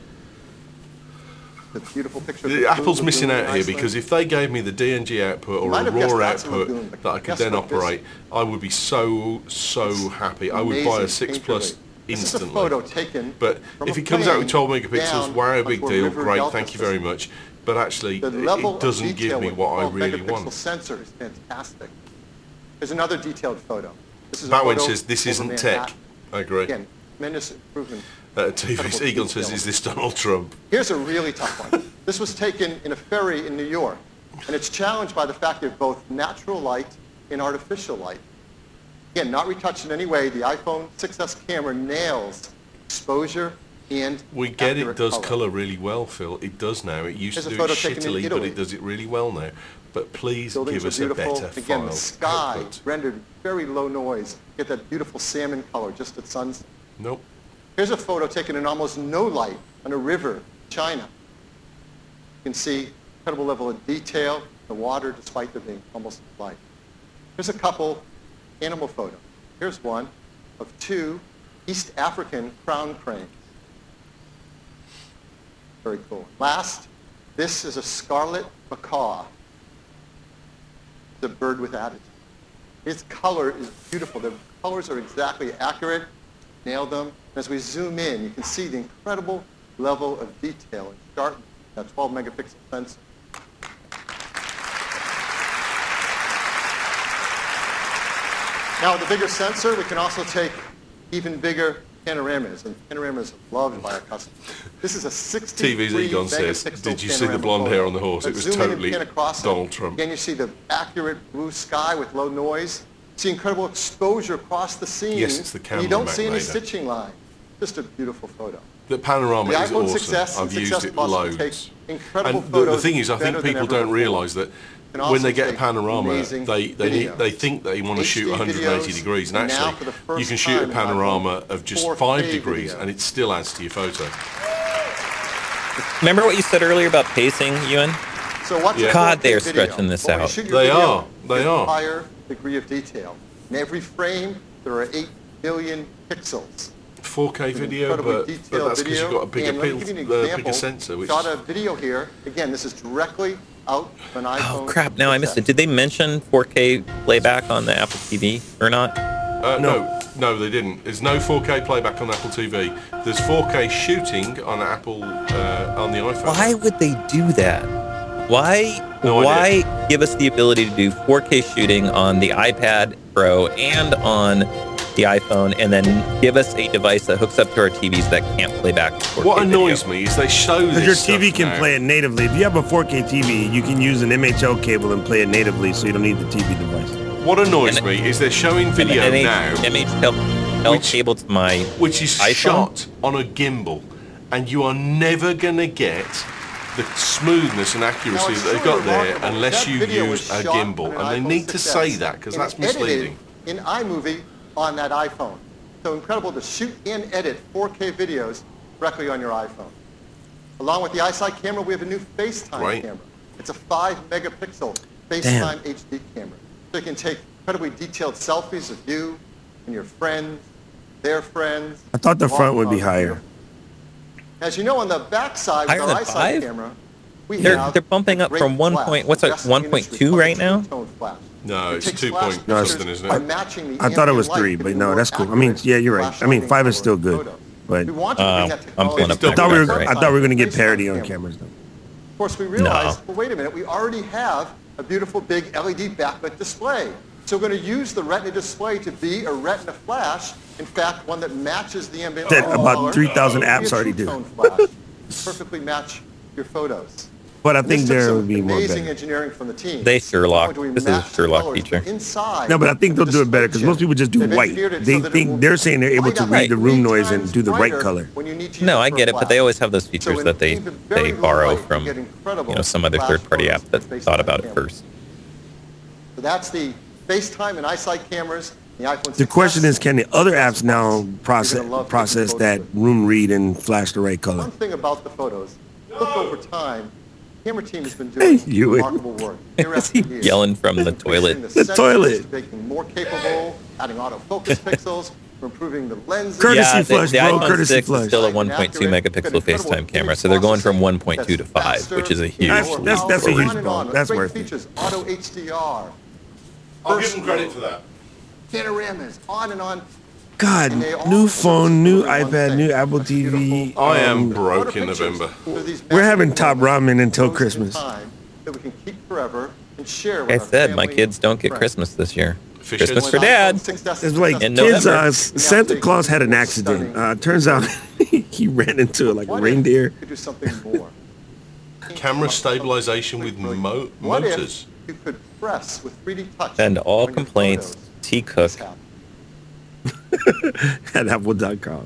Speaker 8: The beautiful picture of
Speaker 4: The
Speaker 8: the
Speaker 4: Apple's
Speaker 8: blue
Speaker 4: missing
Speaker 8: lagoon
Speaker 4: out
Speaker 8: in
Speaker 4: here
Speaker 8: Iceland.
Speaker 4: because if they gave me the D N G output or
Speaker 8: might
Speaker 4: a
Speaker 8: have guessed
Speaker 4: raw
Speaker 8: that's a
Speaker 4: output
Speaker 8: lagoon, but
Speaker 4: that I could
Speaker 8: guess
Speaker 4: then
Speaker 8: what this
Speaker 4: operate, I would be so, so happy. I would buy a
Speaker 8: Amazing
Speaker 4: six
Speaker 8: painterly.
Speaker 4: plus
Speaker 8: This is a
Speaker 4: instantly.
Speaker 8: photo taken
Speaker 4: But
Speaker 8: from
Speaker 4: if
Speaker 8: a
Speaker 4: it comes out with
Speaker 8: plane
Speaker 4: twelve megapixels,
Speaker 8: down
Speaker 4: wow, big
Speaker 8: onto a
Speaker 4: deal,
Speaker 8: river
Speaker 4: great,
Speaker 8: delta
Speaker 4: thank you very
Speaker 8: system.
Speaker 4: much. But actually,
Speaker 8: The
Speaker 4: it,
Speaker 8: level
Speaker 4: it doesn't
Speaker 8: of detail
Speaker 4: give me
Speaker 8: with
Speaker 4: what I
Speaker 8: twelve
Speaker 4: really
Speaker 8: megapixel
Speaker 4: want.
Speaker 8: sensor is fantastic. There's another detailed photo. This is a
Speaker 4: That one
Speaker 8: photo
Speaker 4: says, this
Speaker 8: over
Speaker 4: isn't tech.
Speaker 8: Manhattan.
Speaker 4: I agree.
Speaker 8: Again, tremendous improvement.
Speaker 4: Uh, T V's
Speaker 8: Incredible
Speaker 4: Egon says,
Speaker 8: detail.
Speaker 4: is this Donald Trump?
Speaker 8: Here's a really tough one. This was taken in a ferry in New York, and it's challenged by the fact that both natural light and artificial light. Again, not retouched in any way. The iPhone six S camera nails exposure and
Speaker 4: We get it
Speaker 8: accurate
Speaker 4: does
Speaker 8: color.
Speaker 4: colour really well, Phil. It does now. It used
Speaker 8: Here's
Speaker 4: to
Speaker 8: a
Speaker 4: do it
Speaker 8: photo taken in
Speaker 4: shittily, but
Speaker 8: Italy.
Speaker 4: it does it really well now. But please
Speaker 8: Buildings
Speaker 4: give
Speaker 8: are
Speaker 4: us a
Speaker 8: beautiful.
Speaker 4: better
Speaker 8: Again,
Speaker 4: file
Speaker 8: the sky
Speaker 4: output.
Speaker 8: rendered very low noise. Get that beautiful salmon color just at sunset.
Speaker 4: Nope.
Speaker 8: Here's a photo taken in almost no light on a river in China. You can see incredible level of detail in the water despite there being almost no light. Here's a couple animal photos. Here's one of two East African crown cranes. Very cool. Last, this is a scarlet macaw. The bird with attitude. Its color is beautiful. The colors are exactly accurate. Nailed them. And as we zoom in, you can see the incredible level of detail and sharpness in that twelve megapixel sensor. Now with the bigger sensor, we can also take even bigger panoramas, and panoramas are loved by our customers. This is a
Speaker 4: T V's
Speaker 8: sixty-three
Speaker 4: Egon says,
Speaker 8: megapixel
Speaker 4: did you see the
Speaker 8: panorama
Speaker 4: blonde
Speaker 8: photo.
Speaker 4: hair on the horse? It
Speaker 8: Let's
Speaker 4: was
Speaker 8: zoom in and
Speaker 4: totally
Speaker 8: pan across it.
Speaker 4: Donald Trump.
Speaker 8: Again, you see the accurate blue sky with low noise. You see incredible exposure across the scene.
Speaker 4: Yes, it's the
Speaker 8: and
Speaker 4: camera,
Speaker 8: you don't
Speaker 4: Mac
Speaker 8: see any
Speaker 4: Vader.
Speaker 8: stitching line. Just a beautiful photo.
Speaker 4: The panorama
Speaker 8: The
Speaker 4: is
Speaker 8: iPhone
Speaker 4: awesome.
Speaker 8: six S and
Speaker 4: I've
Speaker 8: six
Speaker 4: used
Speaker 8: S
Speaker 4: it
Speaker 8: Plus will
Speaker 4: loads.
Speaker 8: take incredible
Speaker 4: And the, the
Speaker 8: photos
Speaker 4: thing is, I think
Speaker 8: better than
Speaker 4: people
Speaker 8: ever
Speaker 4: don't
Speaker 8: before.
Speaker 4: realise that
Speaker 8: Can
Speaker 4: when
Speaker 8: also
Speaker 4: they get a
Speaker 8: take
Speaker 4: panorama,
Speaker 8: amazing
Speaker 4: they they, need,
Speaker 8: videos.
Speaker 4: they think they want to shoot
Speaker 8: H D
Speaker 4: one hundred eighty
Speaker 8: videos,
Speaker 4: degrees, and
Speaker 8: and now
Speaker 4: actually
Speaker 8: for the first
Speaker 4: you can shoot a
Speaker 8: time in
Speaker 4: panorama
Speaker 8: iPhone
Speaker 4: of just
Speaker 8: four K
Speaker 4: five degrees,
Speaker 8: video.
Speaker 4: and it still adds to your photo.
Speaker 3: Remember what you said earlier about pacing, Ewan?
Speaker 8: So what's
Speaker 4: Yeah.
Speaker 8: a
Speaker 3: God,
Speaker 8: four K
Speaker 3: they are
Speaker 8: video?
Speaker 3: stretching this
Speaker 8: Well, when you
Speaker 3: out.
Speaker 8: shoot your
Speaker 4: They
Speaker 8: video,
Speaker 4: are. They
Speaker 8: you get
Speaker 4: are.
Speaker 8: a higher degree of detail. In every frame, there are eight billion pixels.
Speaker 4: four K video,
Speaker 8: incredibly
Speaker 4: but, but
Speaker 8: detailed
Speaker 4: that's because
Speaker 8: video.
Speaker 4: you've got a bigger,
Speaker 8: And let me
Speaker 4: pil-
Speaker 8: give you an
Speaker 4: uh,
Speaker 8: example.
Speaker 4: bigger sensor. Which
Speaker 8: Shot a video here. Again, this is directly out of an iPhone.
Speaker 3: Oh crap! Now I missed it. Did they mention four K playback on the Apple T V or not?
Speaker 4: Uh, no, no, they didn't. There's no four K playback on Apple T V. There's four K shooting on Apple uh, on the iPhone.
Speaker 3: Why would they do that? Why?
Speaker 4: No
Speaker 3: why give us the ability to do four K shooting on the iPad Pro and on the iPhone, and then give us a device that hooks up to our T Vs that can't play back four K
Speaker 4: What annoys
Speaker 3: video?
Speaker 4: me is they show this
Speaker 2: Because your T V
Speaker 4: stuff
Speaker 2: can
Speaker 4: now.
Speaker 2: play it natively. If you have a four K T V, you can use an M H L cable and play it natively, so you don't need the T V device.
Speaker 4: What annoys me is they're showing video
Speaker 3: An
Speaker 4: now,
Speaker 3: M H L
Speaker 4: which-
Speaker 3: cable to my
Speaker 4: which is
Speaker 3: iPhone?
Speaker 4: shot on a gimbal, and you are never going to get the smoothness and accuracy
Speaker 8: it's
Speaker 4: that they've
Speaker 8: truly
Speaker 4: got there
Speaker 8: remarkable.
Speaker 4: unless
Speaker 8: That
Speaker 4: you
Speaker 8: video
Speaker 4: use
Speaker 8: was
Speaker 4: a
Speaker 8: shot
Speaker 4: gimbal,
Speaker 8: on an
Speaker 4: and they
Speaker 8: iPhone
Speaker 4: need to
Speaker 8: six
Speaker 4: say
Speaker 8: S
Speaker 4: that because
Speaker 8: and
Speaker 4: that's
Speaker 8: edited
Speaker 4: misleading.
Speaker 8: in iMovie on that iPhone. So incredible to shoot and edit four K videos directly on your iPhone. Along with the iSight camera, we have a new FaceTime
Speaker 4: Right.
Speaker 8: camera. It's a five megapixel FaceTime H D camera. So you can take incredibly detailed selfies of you and your friends, their friends.
Speaker 2: I thought the front would be
Speaker 8: Walk
Speaker 2: higher.
Speaker 8: As you know, on the back side with
Speaker 3: Higher
Speaker 8: our
Speaker 3: than
Speaker 8: iSight
Speaker 3: five?
Speaker 8: camera, we
Speaker 3: They're
Speaker 8: have
Speaker 3: they're bumping up
Speaker 8: great
Speaker 3: from one
Speaker 8: flash,
Speaker 3: point. What's that?
Speaker 8: best in the
Speaker 3: One point
Speaker 8: industry,
Speaker 3: two
Speaker 8: called
Speaker 3: right now?
Speaker 8: two-tone flash.
Speaker 4: No,
Speaker 8: It
Speaker 4: it's
Speaker 8: takes
Speaker 4: two
Speaker 8: flash
Speaker 4: point
Speaker 2: No,
Speaker 8: pictures
Speaker 4: something, isn't
Speaker 8: by
Speaker 4: it?
Speaker 8: matching the
Speaker 2: I thought it was
Speaker 8: ambient
Speaker 2: three,
Speaker 8: light,
Speaker 2: but
Speaker 8: giving
Speaker 2: no,
Speaker 8: more
Speaker 2: that's cool. I mean,
Speaker 8: accurate
Speaker 2: yeah, you're right.
Speaker 8: flash
Speaker 2: I mean,
Speaker 8: lighting
Speaker 2: five is
Speaker 8: for
Speaker 2: still good,
Speaker 8: photos.
Speaker 2: but
Speaker 8: We want you to
Speaker 3: Uh,
Speaker 8: bring that
Speaker 3: I'm
Speaker 8: technology
Speaker 3: pulling up
Speaker 8: to
Speaker 2: I thought we were,
Speaker 3: Right.
Speaker 2: I thought we were going to get
Speaker 8: FaceTime
Speaker 2: parity on
Speaker 8: camera.
Speaker 2: cameras though.
Speaker 8: Of course, we realized, well, wait a minute, we already have a beautiful big L E D backlit display. So we're going to use the Retina display to be a Retina flash, in fact, one that matches the ambient
Speaker 2: That
Speaker 8: light
Speaker 2: about
Speaker 8: color.
Speaker 2: three thousand
Speaker 8: It'll be
Speaker 2: apps
Speaker 8: a
Speaker 2: already do.
Speaker 8: two-tone flash. Perfectly match your photos.
Speaker 2: But I
Speaker 8: And
Speaker 2: think
Speaker 8: this took
Speaker 2: there
Speaker 8: some
Speaker 2: would be more
Speaker 8: amazing
Speaker 2: better.
Speaker 8: engineering from the team.
Speaker 3: They Sherlock.
Speaker 8: Not only do we
Speaker 3: This is a
Speaker 8: match the
Speaker 3: Sherlock
Speaker 8: colors,
Speaker 3: feature.
Speaker 8: but inside
Speaker 2: No, but I think they'll
Speaker 8: the
Speaker 2: do it better
Speaker 8: display
Speaker 2: because most
Speaker 8: chip,
Speaker 2: people just do
Speaker 8: they've
Speaker 2: white.
Speaker 8: engineered it
Speaker 2: They
Speaker 8: so that it
Speaker 2: think
Speaker 8: will
Speaker 2: they're saying they're able
Speaker 8: light
Speaker 2: to
Speaker 8: up
Speaker 2: read the
Speaker 8: three
Speaker 2: room noise
Speaker 8: times
Speaker 2: and do the right
Speaker 8: brighter
Speaker 2: color.
Speaker 8: when you need to
Speaker 3: No,
Speaker 8: use
Speaker 3: I
Speaker 8: it for
Speaker 3: get it, but they
Speaker 8: flash.
Speaker 3: always have those
Speaker 8: So
Speaker 3: features
Speaker 8: in
Speaker 3: that they
Speaker 8: even very
Speaker 3: they
Speaker 8: low
Speaker 3: borrow
Speaker 8: light, you
Speaker 3: from
Speaker 8: get incredible
Speaker 3: you know some other
Speaker 8: flash
Speaker 3: third-party app
Speaker 8: photos
Speaker 3: that
Speaker 8: with
Speaker 3: thought
Speaker 8: FaceTime
Speaker 3: about it
Speaker 8: cameras.
Speaker 3: first.
Speaker 8: So that's the FaceTime and iSight cameras, the iPhone six S.
Speaker 2: The question is, can the other apps now process
Speaker 8: You're gonna love
Speaker 2: process
Speaker 8: taking
Speaker 2: that
Speaker 8: photos with
Speaker 2: room read and flash the right color?
Speaker 8: One thing about the photos, look over time, the camera team has been doing
Speaker 2: Hey, you-
Speaker 8: remarkable work. Year
Speaker 3: Is
Speaker 8: after
Speaker 3: he
Speaker 8: year.
Speaker 3: yelling from the
Speaker 8: Increasing
Speaker 3: toilet?
Speaker 2: The
Speaker 8: sensors,
Speaker 2: toilet.
Speaker 8: Making more capable, adding autofocus pixels, we're improving the lenses.
Speaker 2: Courtesy
Speaker 3: Yeah, the,
Speaker 2: flush,
Speaker 3: the
Speaker 2: bro,
Speaker 3: iPhone
Speaker 2: courtesy
Speaker 3: six
Speaker 2: flush.
Speaker 3: is still a one point two megapixel FaceTime camera, so they're going from one point two to five, which is a huge
Speaker 2: That's-
Speaker 3: leap
Speaker 2: that's- that's a
Speaker 3: forward.
Speaker 2: huge
Speaker 8: On and
Speaker 2: bump.
Speaker 8: on.
Speaker 2: That's
Speaker 8: Great
Speaker 2: worth it.
Speaker 8: features, auto H D R,
Speaker 4: I'll give them credit for that.
Speaker 8: panoramas, on and on.
Speaker 2: God,
Speaker 8: And they all
Speaker 2: new
Speaker 8: work
Speaker 2: phone, new
Speaker 8: together in one
Speaker 2: iPad,
Speaker 8: thing.
Speaker 2: new Apple
Speaker 8: That's
Speaker 2: T V.
Speaker 8: beautiful.
Speaker 4: I am
Speaker 2: um,
Speaker 4: broke in
Speaker 8: Photo
Speaker 4: November.
Speaker 8: pictures are these
Speaker 2: We're having
Speaker 8: massive
Speaker 2: top
Speaker 8: moments
Speaker 2: ramen until
Speaker 8: frozen in
Speaker 2: Christmas.
Speaker 8: time that we can keep forever and share with
Speaker 3: Like I
Speaker 8: our
Speaker 3: said, my
Speaker 8: family
Speaker 3: kids don't get
Speaker 8: and
Speaker 3: Christmas this year.
Speaker 4: Fish
Speaker 3: Christmas
Speaker 4: heads.
Speaker 3: for Dad.
Speaker 2: It's like
Speaker 3: In
Speaker 2: kids,
Speaker 3: November.
Speaker 2: uh, Santa Claus had an accident. Uh, turns out he ran into like a reindeer.
Speaker 8: Could do something more.
Speaker 4: Camera stabilization with mo-
Speaker 8: What if
Speaker 4: motors.
Speaker 8: you could press with three D touch?
Speaker 3: Send all
Speaker 8: on your
Speaker 3: complaints
Speaker 8: photos?
Speaker 3: T Cook.
Speaker 2: At apple dot com.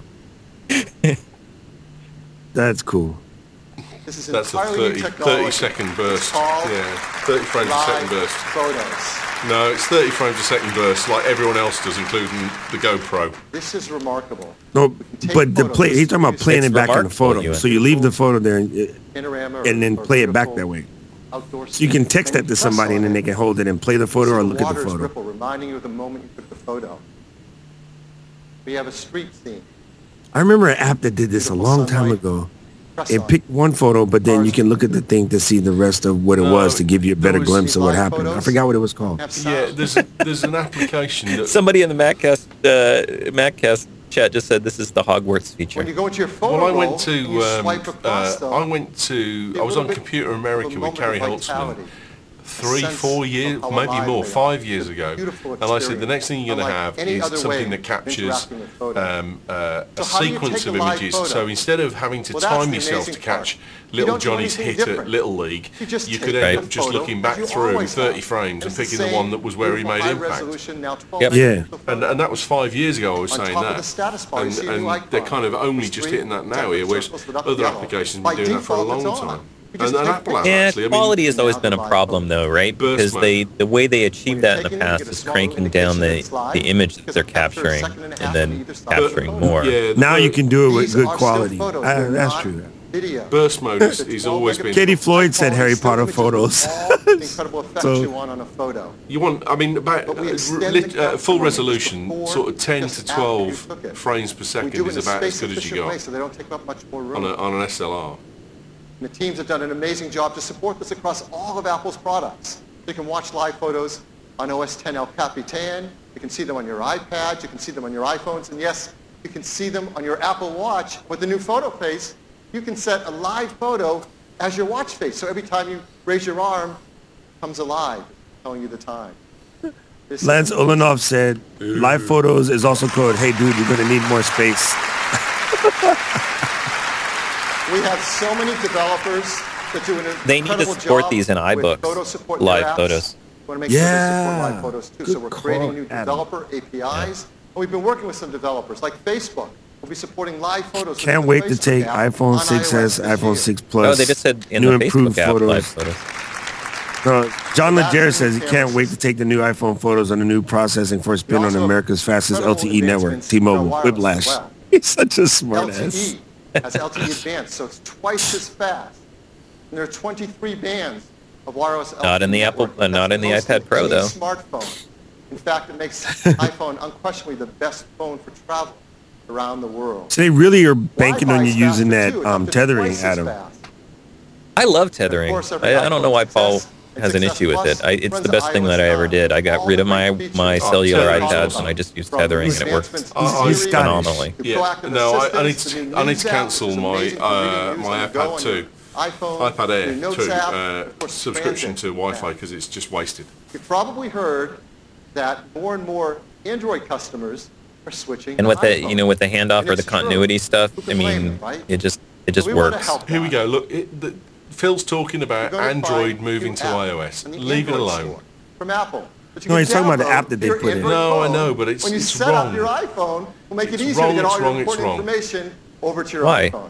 Speaker 2: That's cool.
Speaker 8: This is
Speaker 4: That's a
Speaker 8: entirely new
Speaker 4: thirty,
Speaker 8: technology.
Speaker 4: thirty second burst.
Speaker 8: called
Speaker 4: Yeah, thirty frames a second
Speaker 8: live
Speaker 4: burst.
Speaker 8: Photos.
Speaker 4: No, it's thirty frames a second burst, like everyone else does, including the GoPro.
Speaker 8: This is remarkable.
Speaker 2: No,
Speaker 8: take
Speaker 2: but the
Speaker 8: photos.
Speaker 2: play. He's talking about playing
Speaker 3: It's
Speaker 2: it back in the
Speaker 3: remarkable,
Speaker 2: photo.
Speaker 3: Ewan.
Speaker 2: So you leave the photo there and,
Speaker 8: Panorama or-
Speaker 2: and then
Speaker 8: or
Speaker 2: play it back
Speaker 8: beautiful
Speaker 2: that way.
Speaker 8: outdoor
Speaker 2: So you can
Speaker 8: scene.
Speaker 2: text
Speaker 8: And
Speaker 2: that
Speaker 8: you
Speaker 2: to
Speaker 8: press
Speaker 2: somebody and
Speaker 8: on
Speaker 2: then
Speaker 8: it.
Speaker 2: they can hold it and play the photo or
Speaker 8: See
Speaker 2: look at the
Speaker 8: waters
Speaker 2: photo.
Speaker 8: ripple, reminding you of the moment you took the photo. We have a street scene.
Speaker 2: I remember an app that did this a
Speaker 8: Beautiful
Speaker 2: long time
Speaker 8: sunlight.
Speaker 2: ago.
Speaker 8: Press
Speaker 2: It
Speaker 8: on
Speaker 2: picked one photo, but then you can look at the thing to see the rest of what it
Speaker 4: No,
Speaker 2: was to give you a better
Speaker 4: those
Speaker 2: glimpse of what
Speaker 8: live
Speaker 2: happened. I
Speaker 8: photos
Speaker 2: forgot what it was called.
Speaker 8: have
Speaker 4: Yeah,
Speaker 8: sound.
Speaker 4: there's a, there's an application that.
Speaker 3: Somebody in the Maccast uh, Maccast chat just said this is the Hogwarts feature.
Speaker 8: When you go into your photo
Speaker 4: Well, I
Speaker 8: roll,
Speaker 4: went to.
Speaker 8: and you
Speaker 4: Um,
Speaker 8: swipe across,
Speaker 4: uh,
Speaker 8: though,
Speaker 4: I went to.
Speaker 8: see a
Speaker 4: I was
Speaker 8: little
Speaker 4: on
Speaker 8: bit
Speaker 4: Computer
Speaker 8: of a
Speaker 4: America with
Speaker 8: moment
Speaker 4: Carrie
Speaker 8: of
Speaker 4: Holtzman
Speaker 8: vitality.
Speaker 4: three,
Speaker 8: sense
Speaker 4: four
Speaker 8: of
Speaker 4: years,
Speaker 8: how
Speaker 4: maybe
Speaker 8: alive
Speaker 4: more,
Speaker 8: they are.
Speaker 4: five years ago.
Speaker 8: Beautiful
Speaker 4: And I said the next thing you're going to
Speaker 8: Unlike
Speaker 4: have
Speaker 8: any
Speaker 4: is
Speaker 8: other way
Speaker 4: something that
Speaker 8: of
Speaker 4: captures
Speaker 8: interacting with photos.
Speaker 4: um, uh,
Speaker 8: So
Speaker 4: a
Speaker 8: how do you
Speaker 4: sequence
Speaker 8: take
Speaker 4: of
Speaker 8: a live
Speaker 4: images.
Speaker 8: photo?
Speaker 4: So instead of having to
Speaker 8: Well, that's
Speaker 4: time
Speaker 8: the
Speaker 4: yourself to
Speaker 8: amazing part.
Speaker 4: catch
Speaker 8: You
Speaker 4: little
Speaker 8: don't do
Speaker 4: Johnny's
Speaker 8: anything
Speaker 4: hit
Speaker 8: different.
Speaker 4: at Little League,
Speaker 8: You just
Speaker 4: you
Speaker 8: take
Speaker 4: could
Speaker 8: the
Speaker 4: end up just
Speaker 8: photo
Speaker 4: looking
Speaker 8: as
Speaker 4: back
Speaker 8: you
Speaker 4: through
Speaker 8: always
Speaker 4: thirty
Speaker 8: have.
Speaker 4: frames and
Speaker 8: It's the
Speaker 4: picking the
Speaker 8: same
Speaker 4: one that was where he
Speaker 8: beautiful
Speaker 4: made
Speaker 8: high
Speaker 4: impact.
Speaker 8: resolution, now twelve
Speaker 2: Yep. Yeah.
Speaker 8: megapixel
Speaker 4: And, and that was five years ago I was
Speaker 8: On
Speaker 4: saying
Speaker 8: top of
Speaker 4: that.
Speaker 8: the status bar, you
Speaker 4: and
Speaker 8: see a new
Speaker 4: and
Speaker 8: icon.
Speaker 4: they're kind of only
Speaker 8: It's
Speaker 4: just
Speaker 8: green,
Speaker 4: hitting that now
Speaker 8: template
Speaker 4: here, whereas
Speaker 8: circles lit up
Speaker 4: other
Speaker 8: yellow.
Speaker 4: applications have
Speaker 8: By
Speaker 4: been doing that for a
Speaker 8: default,
Speaker 4: long
Speaker 8: it's on.
Speaker 4: time.
Speaker 8: You just
Speaker 4: And, and
Speaker 8: take
Speaker 4: Apple has
Speaker 3: Yeah,
Speaker 4: actually. I mean,
Speaker 3: quality has always been a problem though, right?
Speaker 4: Burst
Speaker 3: Because
Speaker 4: mode.
Speaker 3: they the way they achieve
Speaker 8: When
Speaker 3: that
Speaker 8: you're
Speaker 3: in the
Speaker 8: taking it, you
Speaker 3: past
Speaker 8: get a
Speaker 3: is
Speaker 8: small
Speaker 3: cranking down the,
Speaker 8: indication that
Speaker 3: the
Speaker 8: slide,
Speaker 3: image that
Speaker 8: because
Speaker 3: they're
Speaker 8: it captures a
Speaker 3: capturing
Speaker 8: second and a half
Speaker 3: and
Speaker 8: on
Speaker 3: then
Speaker 8: either side of the
Speaker 3: capturing
Speaker 8: photo.
Speaker 3: more.
Speaker 4: Yeah,
Speaker 2: Now
Speaker 4: the-
Speaker 2: you can do it with
Speaker 8: These
Speaker 2: good
Speaker 8: are still
Speaker 2: quality.
Speaker 8: photos.
Speaker 2: Uh,
Speaker 8: They're
Speaker 2: that's
Speaker 8: not
Speaker 2: true.
Speaker 8: video.
Speaker 4: Burst mode is, is always been.
Speaker 2: Katie Floyd said Harry Potter photos.
Speaker 8: The incredible effects
Speaker 2: So-
Speaker 8: you want on a photo.
Speaker 4: You want, I mean, about
Speaker 8: But we
Speaker 4: uh,
Speaker 8: extend
Speaker 4: lit,
Speaker 8: the
Speaker 4: uh,
Speaker 8: capture
Speaker 4: full
Speaker 8: window
Speaker 4: resolution,
Speaker 8: before,
Speaker 4: sort of ten
Speaker 8: just
Speaker 4: to
Speaker 8: after you
Speaker 4: twelve
Speaker 8: took it.
Speaker 4: frames per
Speaker 8: We
Speaker 4: second
Speaker 8: do it
Speaker 4: is
Speaker 8: in a
Speaker 4: about as good as you
Speaker 8: space-efficient way,
Speaker 4: got
Speaker 8: so they don't take up much more room.
Speaker 4: on, a, on an S L R.
Speaker 8: And the teams have done an amazing job to support this across all of Apple's products. You can watch live photos on O S ten El Capitan. You can see them on your iPads. You can see them on your iPhones. And yes, you can see them on your Apple Watch with the new photo face. You can set a live photo as your watch face. So every time you raise your arm, it comes alive, telling you the time. This
Speaker 2: Lance Ulanoff said, live photos is also code, hey dude, you're gonna need more space.
Speaker 8: We have so many developers that do an
Speaker 3: They need to
Speaker 8: incredible
Speaker 3: support
Speaker 8: job
Speaker 3: these in
Speaker 8: with
Speaker 3: iBooks,
Speaker 8: photo support in their
Speaker 3: live
Speaker 8: apps.
Speaker 3: photos.
Speaker 8: We want to make sure they
Speaker 2: Yeah.
Speaker 8: support live photos too. So
Speaker 2: Good
Speaker 8: we're
Speaker 2: call,
Speaker 8: creating new
Speaker 2: Adam.
Speaker 8: developer A P Is. And we've been working with some developers like Facebook. We'll be supporting live photos.
Speaker 2: Can't
Speaker 8: with
Speaker 2: wait
Speaker 8: the
Speaker 2: to take
Speaker 8: Facebook app
Speaker 2: iPhone
Speaker 8: on
Speaker 2: six S,
Speaker 8: iOS this
Speaker 2: iPhone
Speaker 8: year.
Speaker 2: six Plus.
Speaker 3: Oh, they just said in
Speaker 2: new
Speaker 3: the
Speaker 2: improved
Speaker 3: Facebook app,
Speaker 2: photos.
Speaker 3: live photos.
Speaker 2: No, John
Speaker 8: That's
Speaker 2: Legere
Speaker 8: in
Speaker 2: says he
Speaker 8: the
Speaker 2: can't
Speaker 8: cameras.
Speaker 2: wait to take the new iPhone photos on the new processing for a spin on
Speaker 8: also
Speaker 2: America's fastest L T E
Speaker 8: incredible
Speaker 2: network,
Speaker 8: advancements in our
Speaker 2: T-Mobile,
Speaker 8: wireless
Speaker 2: Whiplash.
Speaker 8: as well.
Speaker 2: He's such a smart ass.
Speaker 8: L T E has L T E Advanced, so it's twice as fast. And there are twenty-three bands of wireless
Speaker 3: Not in
Speaker 8: L T E
Speaker 3: the Apple-
Speaker 8: network.
Speaker 3: uh, not
Speaker 8: That's
Speaker 3: in the
Speaker 8: most
Speaker 3: iPad
Speaker 8: of
Speaker 3: Pro,
Speaker 8: any
Speaker 3: though.
Speaker 8: Smartphone. In fact, it makes iPhone unquestionably the best phone for travel around the world.
Speaker 2: So they really are banking on you
Speaker 8: Wi-Fi is
Speaker 2: using
Speaker 8: faster,
Speaker 2: that
Speaker 8: too. It's
Speaker 2: um,
Speaker 8: up to
Speaker 2: thetering,
Speaker 8: twice as
Speaker 2: Adam.
Speaker 8: fast.
Speaker 3: I love tethering.
Speaker 8: course, every
Speaker 3: I, I don't know why
Speaker 8: iPhone
Speaker 3: Paul
Speaker 8: six S
Speaker 3: has an
Speaker 8: and
Speaker 3: issue with
Speaker 8: six S
Speaker 3: it. I, it's
Speaker 8: Plus
Speaker 3: the best thing
Speaker 8: runs
Speaker 3: that I
Speaker 8: on
Speaker 3: ever
Speaker 8: iOS
Speaker 3: did. I got
Speaker 8: all
Speaker 3: rid
Speaker 8: the
Speaker 3: of my
Speaker 8: great
Speaker 3: my
Speaker 8: features.
Speaker 3: cellular
Speaker 4: tethering.
Speaker 3: iPads and I just used tethering and it works
Speaker 8: Advancements in
Speaker 4: Oh,
Speaker 2: he's
Speaker 8: Siri,
Speaker 2: got it.
Speaker 3: phenomenally.
Speaker 8: the
Speaker 4: Yeah,
Speaker 8: proactive
Speaker 4: no, I, I need
Speaker 8: assistance, the
Speaker 4: to
Speaker 8: new
Speaker 4: I need
Speaker 8: News
Speaker 4: to
Speaker 8: app,
Speaker 4: cancel
Speaker 8: which is
Speaker 4: my
Speaker 8: amazing for
Speaker 4: uh,
Speaker 8: reading news
Speaker 4: my
Speaker 8: on the go
Speaker 4: iPad
Speaker 8: on
Speaker 4: two,
Speaker 8: your iPhone,
Speaker 4: iPad
Speaker 8: your
Speaker 4: Air
Speaker 8: Notes
Speaker 4: two
Speaker 8: app,
Speaker 4: uh,
Speaker 8: and of course,
Speaker 4: subscription
Speaker 8: Transit
Speaker 4: to Wi-Fi
Speaker 8: app.
Speaker 4: because it's just wasted.
Speaker 8: You've probably heard that more and more Android customers are switching
Speaker 3: And
Speaker 8: to
Speaker 3: with the
Speaker 8: iPhone.
Speaker 3: you know with the handoff
Speaker 8: And
Speaker 3: or the
Speaker 8: it's true.
Speaker 3: continuity stuff,
Speaker 8: Who
Speaker 3: I
Speaker 8: can blame
Speaker 3: mean
Speaker 8: them, right?
Speaker 3: it just it just
Speaker 8: We want to
Speaker 3: works.
Speaker 8: help
Speaker 4: Here we
Speaker 8: that.
Speaker 4: go. Look, it, the, Phil's talking about
Speaker 8: You're going to
Speaker 4: Android
Speaker 8: find
Speaker 4: moving
Speaker 8: new
Speaker 4: to
Speaker 8: app
Speaker 4: iOS.
Speaker 8: on the
Speaker 4: Leave it
Speaker 8: Android
Speaker 4: alone.
Speaker 8: store From Apple. That you
Speaker 2: No,
Speaker 8: can
Speaker 2: he's talking about the
Speaker 8: download
Speaker 2: app that
Speaker 8: to
Speaker 2: they
Speaker 8: your
Speaker 2: put in.
Speaker 8: Android
Speaker 4: No, I
Speaker 8: phone.
Speaker 4: know, but it's-
Speaker 8: when you
Speaker 4: it's
Speaker 8: set
Speaker 4: wrong.
Speaker 8: up your iPhone, we'll make it
Speaker 4: It's
Speaker 8: easier
Speaker 4: wrong,
Speaker 8: to get all
Speaker 4: it's
Speaker 8: your
Speaker 4: wrong, it's
Speaker 8: important
Speaker 4: wrong.
Speaker 8: information over to your
Speaker 3: Why?
Speaker 8: iPhone.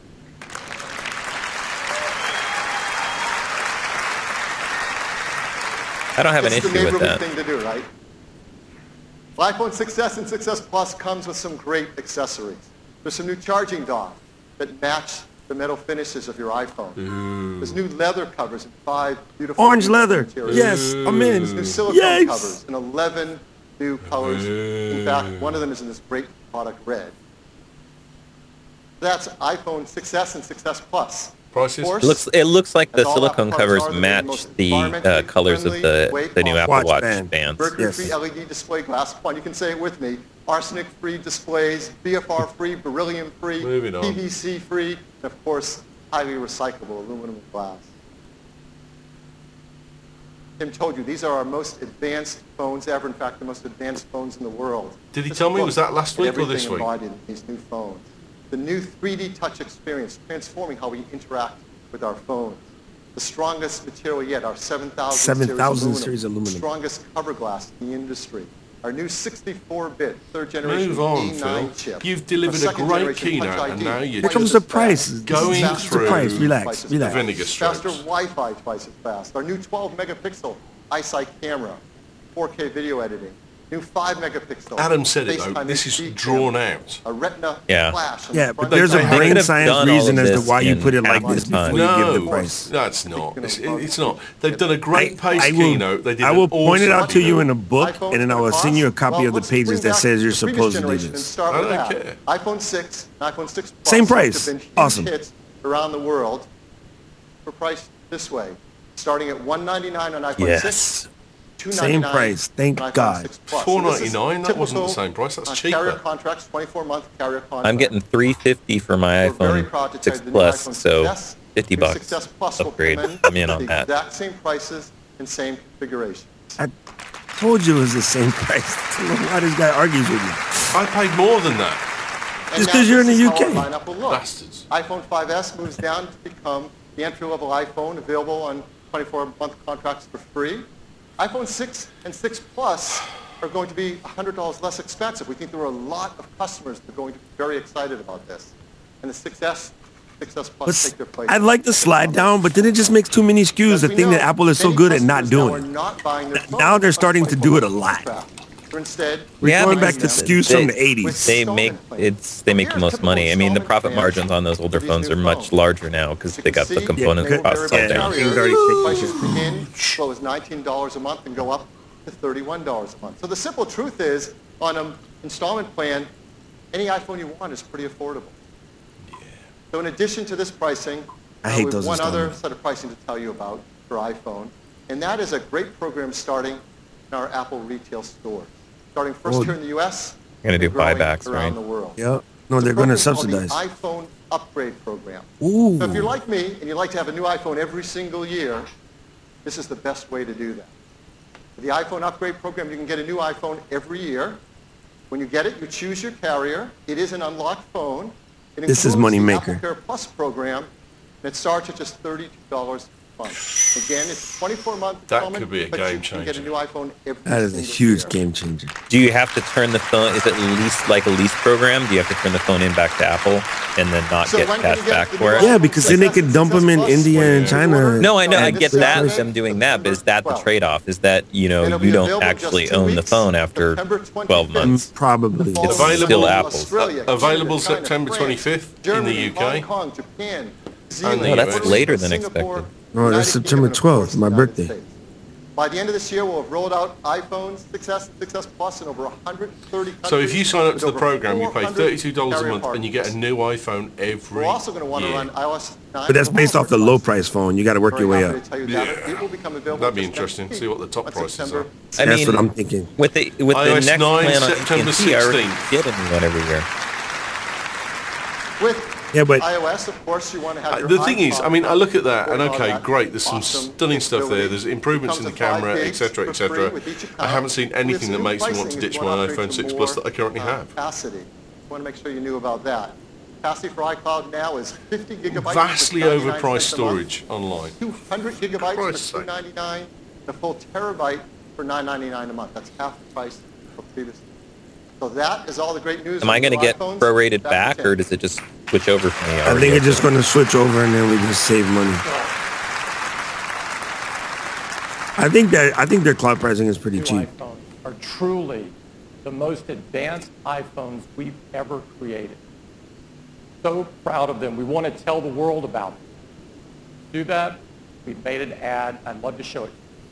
Speaker 3: I don't have an
Speaker 8: This is the
Speaker 3: issue with
Speaker 8: neighborhood
Speaker 3: that.
Speaker 8: thing to do, right? The iPhone six S and six S Plus comes with some great accessories. There's some new charging docks that match the metal finishes of your iPhone. There's new leather covers in five beautiful
Speaker 2: Orange leather.
Speaker 8: materials.
Speaker 2: Yes, I'm in.
Speaker 8: There's new silicone
Speaker 2: Yes.
Speaker 8: covers in eleven new colors. In fact, one of them is in this great product red. That's iPhone six S and six S Plus.
Speaker 4: Prices?
Speaker 8: Of course,
Speaker 3: It looks it looks like the
Speaker 8: as all
Speaker 3: silicone
Speaker 8: Apple
Speaker 3: covers
Speaker 8: products are, they're the
Speaker 3: match
Speaker 8: most
Speaker 3: the uh,
Speaker 8: environmentally
Speaker 3: colors of
Speaker 8: friendly,
Speaker 3: the
Speaker 8: way
Speaker 3: the new Apple
Speaker 2: Watch
Speaker 3: Watch
Speaker 2: band.
Speaker 3: bands.
Speaker 8: Mercury-free
Speaker 2: Yes.
Speaker 8: L E D display glass. Come on, you can say it with me. Arsenic-free displays, B F R-free, beryllium-free,
Speaker 4: Moving on.
Speaker 8: P V C-free, and of course, highly recyclable aluminum glass. Tim told you, these are our most advanced phones ever. In fact, the most advanced phones in the world.
Speaker 4: Did he
Speaker 8: Just
Speaker 4: tell me,
Speaker 8: look
Speaker 4: was that last
Speaker 8: at
Speaker 4: week or this
Speaker 8: everything
Speaker 4: week?
Speaker 8: embodied in these new phones. The new three D touch experience, transforming how we interact with our phones. The strongest material yet, our seven thousand
Speaker 2: seven thousand
Speaker 8: series
Speaker 2: series aluminum.
Speaker 8: Strongest cover glass in the industry. Our new sixty-four bit third generation
Speaker 4: Move on,
Speaker 8: A nine
Speaker 4: Phil.
Speaker 8: chip.
Speaker 4: You've delivered
Speaker 8: Our
Speaker 4: a
Speaker 8: second
Speaker 4: great
Speaker 8: generation
Speaker 4: keynote,
Speaker 8: Touch
Speaker 4: and
Speaker 8: I D,
Speaker 4: now you're
Speaker 8: twice
Speaker 2: Here comes
Speaker 8: as
Speaker 2: the
Speaker 8: fast.
Speaker 2: price. This is
Speaker 4: Going
Speaker 2: the
Speaker 4: through
Speaker 2: price. Relax,
Speaker 8: twice as
Speaker 2: relax.
Speaker 8: fast.
Speaker 4: Vinegar
Speaker 8: Faster
Speaker 4: strokes.
Speaker 8: Wi-Fi twice as fast. Our new twelve megapixel iSight camera, four K video editing. New five megapixel.
Speaker 4: Adam said it, though,
Speaker 8: FaceTime
Speaker 4: this is
Speaker 8: H D
Speaker 4: drawn
Speaker 8: camera,
Speaker 4: out.
Speaker 8: A retina
Speaker 3: Yeah.
Speaker 8: flash. on
Speaker 2: Yeah,
Speaker 8: the
Speaker 2: but
Speaker 8: front
Speaker 2: there's a
Speaker 8: and
Speaker 3: They
Speaker 2: brain
Speaker 3: could have
Speaker 2: science
Speaker 3: done all
Speaker 2: reason
Speaker 3: of
Speaker 2: as to
Speaker 3: this
Speaker 2: why you
Speaker 3: in
Speaker 2: put it like
Speaker 3: half
Speaker 2: this
Speaker 3: the time.
Speaker 2: before you give the
Speaker 4: No,
Speaker 2: price.
Speaker 4: that's not. It's, it's not. They've done a great
Speaker 2: I,
Speaker 4: pace
Speaker 2: I will,
Speaker 4: keynote. They did
Speaker 2: I will
Speaker 4: an
Speaker 2: point it
Speaker 4: awesome
Speaker 2: out to you
Speaker 4: keynote.
Speaker 2: in a book,
Speaker 8: iPhone
Speaker 2: and then I will
Speaker 8: cost?
Speaker 2: send you a copy
Speaker 8: Well,
Speaker 2: of the
Speaker 8: let's bring
Speaker 2: pages that
Speaker 8: back
Speaker 2: says you're
Speaker 8: the previous
Speaker 2: supposed to do
Speaker 8: generation and
Speaker 2: this.
Speaker 8: start
Speaker 4: I
Speaker 8: with
Speaker 4: don't
Speaker 8: that.
Speaker 4: care.
Speaker 8: iPhone six and iPhone six Plus
Speaker 2: Same price.
Speaker 8: have been huge
Speaker 2: Awesome.
Speaker 8: hits around the world for price this way, starting at one ninety-nine on iPhone
Speaker 3: Yes.
Speaker 8: six. two
Speaker 2: Same
Speaker 8: ninety-nine
Speaker 2: price. Thank
Speaker 8: on iPhone
Speaker 2: God.
Speaker 8: six Plus.
Speaker 4: four
Speaker 8: So this is
Speaker 4: ninety-nine, that wasn't the
Speaker 8: typical,
Speaker 4: same price, that's
Speaker 8: uh,
Speaker 4: cheaper.
Speaker 8: Carrier contracts, twenty-four month carrier contract.
Speaker 3: I'm getting three fifty for my
Speaker 8: We're very proud to
Speaker 3: iPhone
Speaker 8: tell
Speaker 3: six
Speaker 8: you the new
Speaker 3: Plus,
Speaker 8: iPhone
Speaker 3: so
Speaker 8: six S,
Speaker 3: fifty
Speaker 8: new
Speaker 3: bucks
Speaker 8: six S Plus will
Speaker 3: upgrade.
Speaker 8: come in
Speaker 3: I'm in
Speaker 8: with
Speaker 3: on
Speaker 8: the
Speaker 3: that.
Speaker 8: exact same prices and same configuration.
Speaker 2: I told you it was the same price. I don't know why this guy argues with me.
Speaker 4: I paid more than that.
Speaker 8: And
Speaker 2: Just
Speaker 8: now
Speaker 2: 'cause you're in
Speaker 8: this
Speaker 2: the
Speaker 8: is
Speaker 2: U K.
Speaker 8: how our lineup will look.
Speaker 4: Bastards.
Speaker 8: iPhone five S moves down to become the entry-level iPhone, available on twenty-four month contracts for free. iPhone six and six Plus are going to be one hundred dollars less expensive. We think there are a lot of customers that are going to be very excited about this. And the six S, six S Plus
Speaker 2: But
Speaker 8: take their place.
Speaker 2: I'd like to slide down, but then it just makes too many S K Us.
Speaker 8: As
Speaker 2: The
Speaker 8: we
Speaker 2: thing
Speaker 8: know,
Speaker 2: that Apple is so
Speaker 8: many
Speaker 2: good at not
Speaker 8: customers now
Speaker 2: doing.
Speaker 8: are not buying their
Speaker 2: Now they're
Speaker 8: phones
Speaker 2: starting
Speaker 8: on
Speaker 2: to do it a
Speaker 8: twenty-four month
Speaker 2: lot.
Speaker 8: contract. Instead,
Speaker 2: We're
Speaker 3: yeah,
Speaker 2: going
Speaker 3: but
Speaker 2: back to S K Us
Speaker 3: they,
Speaker 2: from the eighties.
Speaker 3: They make it's they make the most money. I mean, the profit margins on those older phones are much larger now because they got the component
Speaker 2: Yeah,
Speaker 3: costs all
Speaker 2: yeah,
Speaker 3: down.
Speaker 2: yeah.
Speaker 8: prices begin as low as nineteen dollars a month and go up to thirty-one dollars a month. So the simple truth is, on an installment plan, any iPhone you want is pretty affordable. So in addition to this pricing,
Speaker 2: I
Speaker 8: uh,
Speaker 2: hate
Speaker 8: we have
Speaker 2: those
Speaker 8: one other
Speaker 2: installments.
Speaker 8: set of pricing to tell you about for iPhone, and that is a great program starting in our Apple retail stores. Starting first
Speaker 2: Oh.
Speaker 8: here in the U S,
Speaker 3: Gonna do
Speaker 8: and growing
Speaker 3: buybacks,
Speaker 8: around
Speaker 3: right?
Speaker 8: the world.
Speaker 2: Yeah. No,
Speaker 8: It's a
Speaker 2: they're going to
Speaker 8: program called
Speaker 2: subsidize.
Speaker 8: the iPhone Upgrade Program.
Speaker 2: Ooh.
Speaker 8: So if you're like me and you like to have a new iPhone every single year, this is the best way to do that. With the iPhone Upgrade Program, you can get a new iPhone every year. When you get it, you choose your carrier. It is an unlocked phone. It
Speaker 2: This is
Speaker 8: includes the
Speaker 2: moneymaker.
Speaker 8: AppleCare Plus program, and it starts at just thirty-two dollars a month. Again, it's twenty-four month
Speaker 4: That
Speaker 8: installment,
Speaker 4: could be a
Speaker 8: but
Speaker 4: game
Speaker 8: you can get a
Speaker 4: changer.
Speaker 8: new iPhone every
Speaker 2: That is a
Speaker 8: single
Speaker 2: huge
Speaker 8: year.
Speaker 2: game changer.
Speaker 3: Do you have to turn the phone? Is it leased like a lease program? Do you have to turn the phone in back to Apple and then not
Speaker 8: So
Speaker 3: get
Speaker 8: when can
Speaker 3: cash
Speaker 8: you get
Speaker 3: back
Speaker 8: the
Speaker 3: for
Speaker 8: new
Speaker 3: it?
Speaker 2: Yeah, because then they could dump them in India and China.
Speaker 3: No, I know, I
Speaker 8: And
Speaker 3: get
Speaker 8: this
Speaker 3: that.
Speaker 8: Saturday,
Speaker 3: Them doing that, but is that the
Speaker 8: twelve.
Speaker 3: trade-off? Is that you know
Speaker 8: It'll
Speaker 3: you
Speaker 8: be
Speaker 3: don't
Speaker 8: available
Speaker 3: actually
Speaker 8: just two
Speaker 3: own the
Speaker 8: weeks,
Speaker 3: phone after
Speaker 8: September
Speaker 3: twelve
Speaker 8: twenty-fifth.
Speaker 3: months?
Speaker 2: Probably.
Speaker 3: It's
Speaker 4: Available-
Speaker 3: still Apple's.
Speaker 8: Australia,
Speaker 4: Available
Speaker 8: China,
Speaker 4: September
Speaker 8: France,
Speaker 4: twenty-fifth in the
Speaker 8: Germany,
Speaker 4: U K.
Speaker 8: Hong Kong, Japan,
Speaker 4: And the
Speaker 8: Zealand,
Speaker 3: Oh, that's
Speaker 8: Puerto
Speaker 3: later
Speaker 8: Rico,
Speaker 3: than
Speaker 8: Singapore,
Speaker 3: expected.
Speaker 2: No, that's
Speaker 8: United
Speaker 2: September
Speaker 8: Kingdom, and of
Speaker 2: twelfth,
Speaker 8: course,
Speaker 2: my
Speaker 8: the United
Speaker 2: birthday.
Speaker 8: States. By the end of this year, we'll have rolled out iPhones six S and six S Plus in over one hundred thirty countries.
Speaker 4: So if you sign up to
Speaker 8: with
Speaker 4: the
Speaker 8: over
Speaker 4: program, you pay
Speaker 8: four hundred
Speaker 4: thirty-two dollars a
Speaker 8: carrier
Speaker 4: month and you get a
Speaker 8: partners.
Speaker 4: new iPhone every
Speaker 8: We're also going to want to
Speaker 4: year.
Speaker 8: run iOS nine.
Speaker 2: But that's based off the low price phone. You got to work your way
Speaker 8: Very
Speaker 2: up.
Speaker 8: happy to tell you that it will become available
Speaker 4: That'd be
Speaker 8: just next
Speaker 4: interesting.
Speaker 8: week
Speaker 4: See what the top
Speaker 8: on
Speaker 4: prices
Speaker 8: September
Speaker 4: are.
Speaker 3: I
Speaker 2: That's
Speaker 3: mean,
Speaker 2: what I'm thinking.
Speaker 3: with the with the
Speaker 4: iOS
Speaker 3: next
Speaker 4: nine,
Speaker 3: plan on
Speaker 4: September
Speaker 3: A T and T, I already
Speaker 4: sixteenth.
Speaker 3: get a new one every year.
Speaker 8: With
Speaker 2: Yeah, but
Speaker 8: iOS, of course, you want to have
Speaker 4: Uh,
Speaker 8: your
Speaker 4: The thing is, I mean, I look at that and
Speaker 8: doing all
Speaker 4: okay,
Speaker 8: that
Speaker 4: great. There's some
Speaker 8: awesome
Speaker 4: stunning stuff there.
Speaker 8: capability.
Speaker 4: There's improvements in the
Speaker 8: Comes with five
Speaker 4: camera,
Speaker 8: gigs
Speaker 4: et cetera,
Speaker 8: for
Speaker 4: et cetera.
Speaker 8: free with each account.
Speaker 4: I haven't seen
Speaker 8: With
Speaker 4: anything that
Speaker 8: new
Speaker 4: makes me want
Speaker 8: pricing,
Speaker 4: to
Speaker 8: if
Speaker 4: ditch
Speaker 8: you wanna
Speaker 4: my
Speaker 8: upgrade
Speaker 4: iPhone
Speaker 8: to
Speaker 4: six
Speaker 8: more,
Speaker 4: Plus that I currently
Speaker 8: uh,
Speaker 4: have.
Speaker 8: Capacity. I want to make sure you knew about that. Capacity for iCloud now is fifty gigabytes. for
Speaker 4: Vastly
Speaker 8: ninety-nine
Speaker 4: overpriced
Speaker 8: cents a month,
Speaker 4: storage online.
Speaker 8: two hundred gigabytes
Speaker 4: Christ's
Speaker 8: for
Speaker 4: sake.
Speaker 8: two ninety-nine, and a full terabyte for nine ninety-nine a month. That's half the price of previous. So that is all the great news.
Speaker 3: Am I
Speaker 8: on
Speaker 3: going to
Speaker 8: new
Speaker 3: get
Speaker 8: iPhones.
Speaker 3: prorated
Speaker 8: Back
Speaker 3: back,
Speaker 8: to
Speaker 3: or
Speaker 8: Tim.
Speaker 3: does it just switch over for me?
Speaker 2: I
Speaker 3: already?
Speaker 2: think it's just going to switch over and then we just save money. I think that I think their cloud pricing is pretty
Speaker 7: New
Speaker 2: cheap.
Speaker 7: iPhones are truly the most advanced iPhones we've ever created. So proud of them. We want to tell the world about them. To do that, we made an ad. I'd love to show it.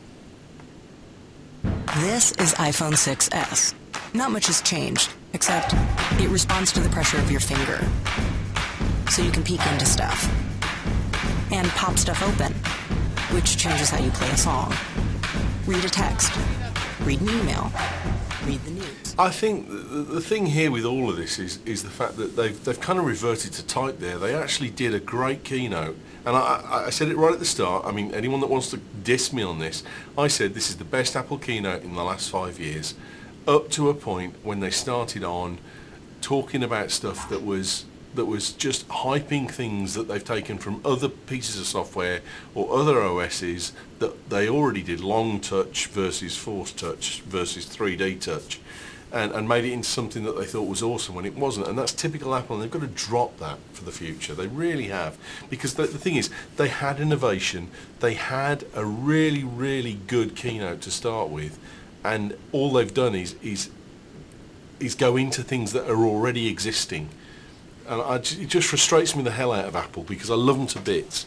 Speaker 13: This is iPhone six S. Not much has changed, except it responds to the pressure of your finger. So you can peek into stuff. And pop stuff open, which changes how you play a song. Read a text. Read an email. Read the news.
Speaker 4: I think the, the thing here with all of this is is the fact that they've they've kind of reverted to type there. They actually did a great keynote, and I, I, I said it right at the start. I mean, anyone that wants to diss me on this, I said this is the best Apple keynote in the last five years, up to a point when they started on talking about stuff that was that was just hyping things that they've taken from other pieces of software or other O Ss that they already did, long touch versus force touch versus three D touch, and, and made it into something that they thought was awesome when it wasn't. And that's typical Apple, and they've got to drop that for the future. They really have. Because the, the thing is, they had innovation, they had a really, really good keynote to start with, and all they've done is is is go into things that are already existing. And I, it just frustrates me the hell out of Apple because I love them to bits.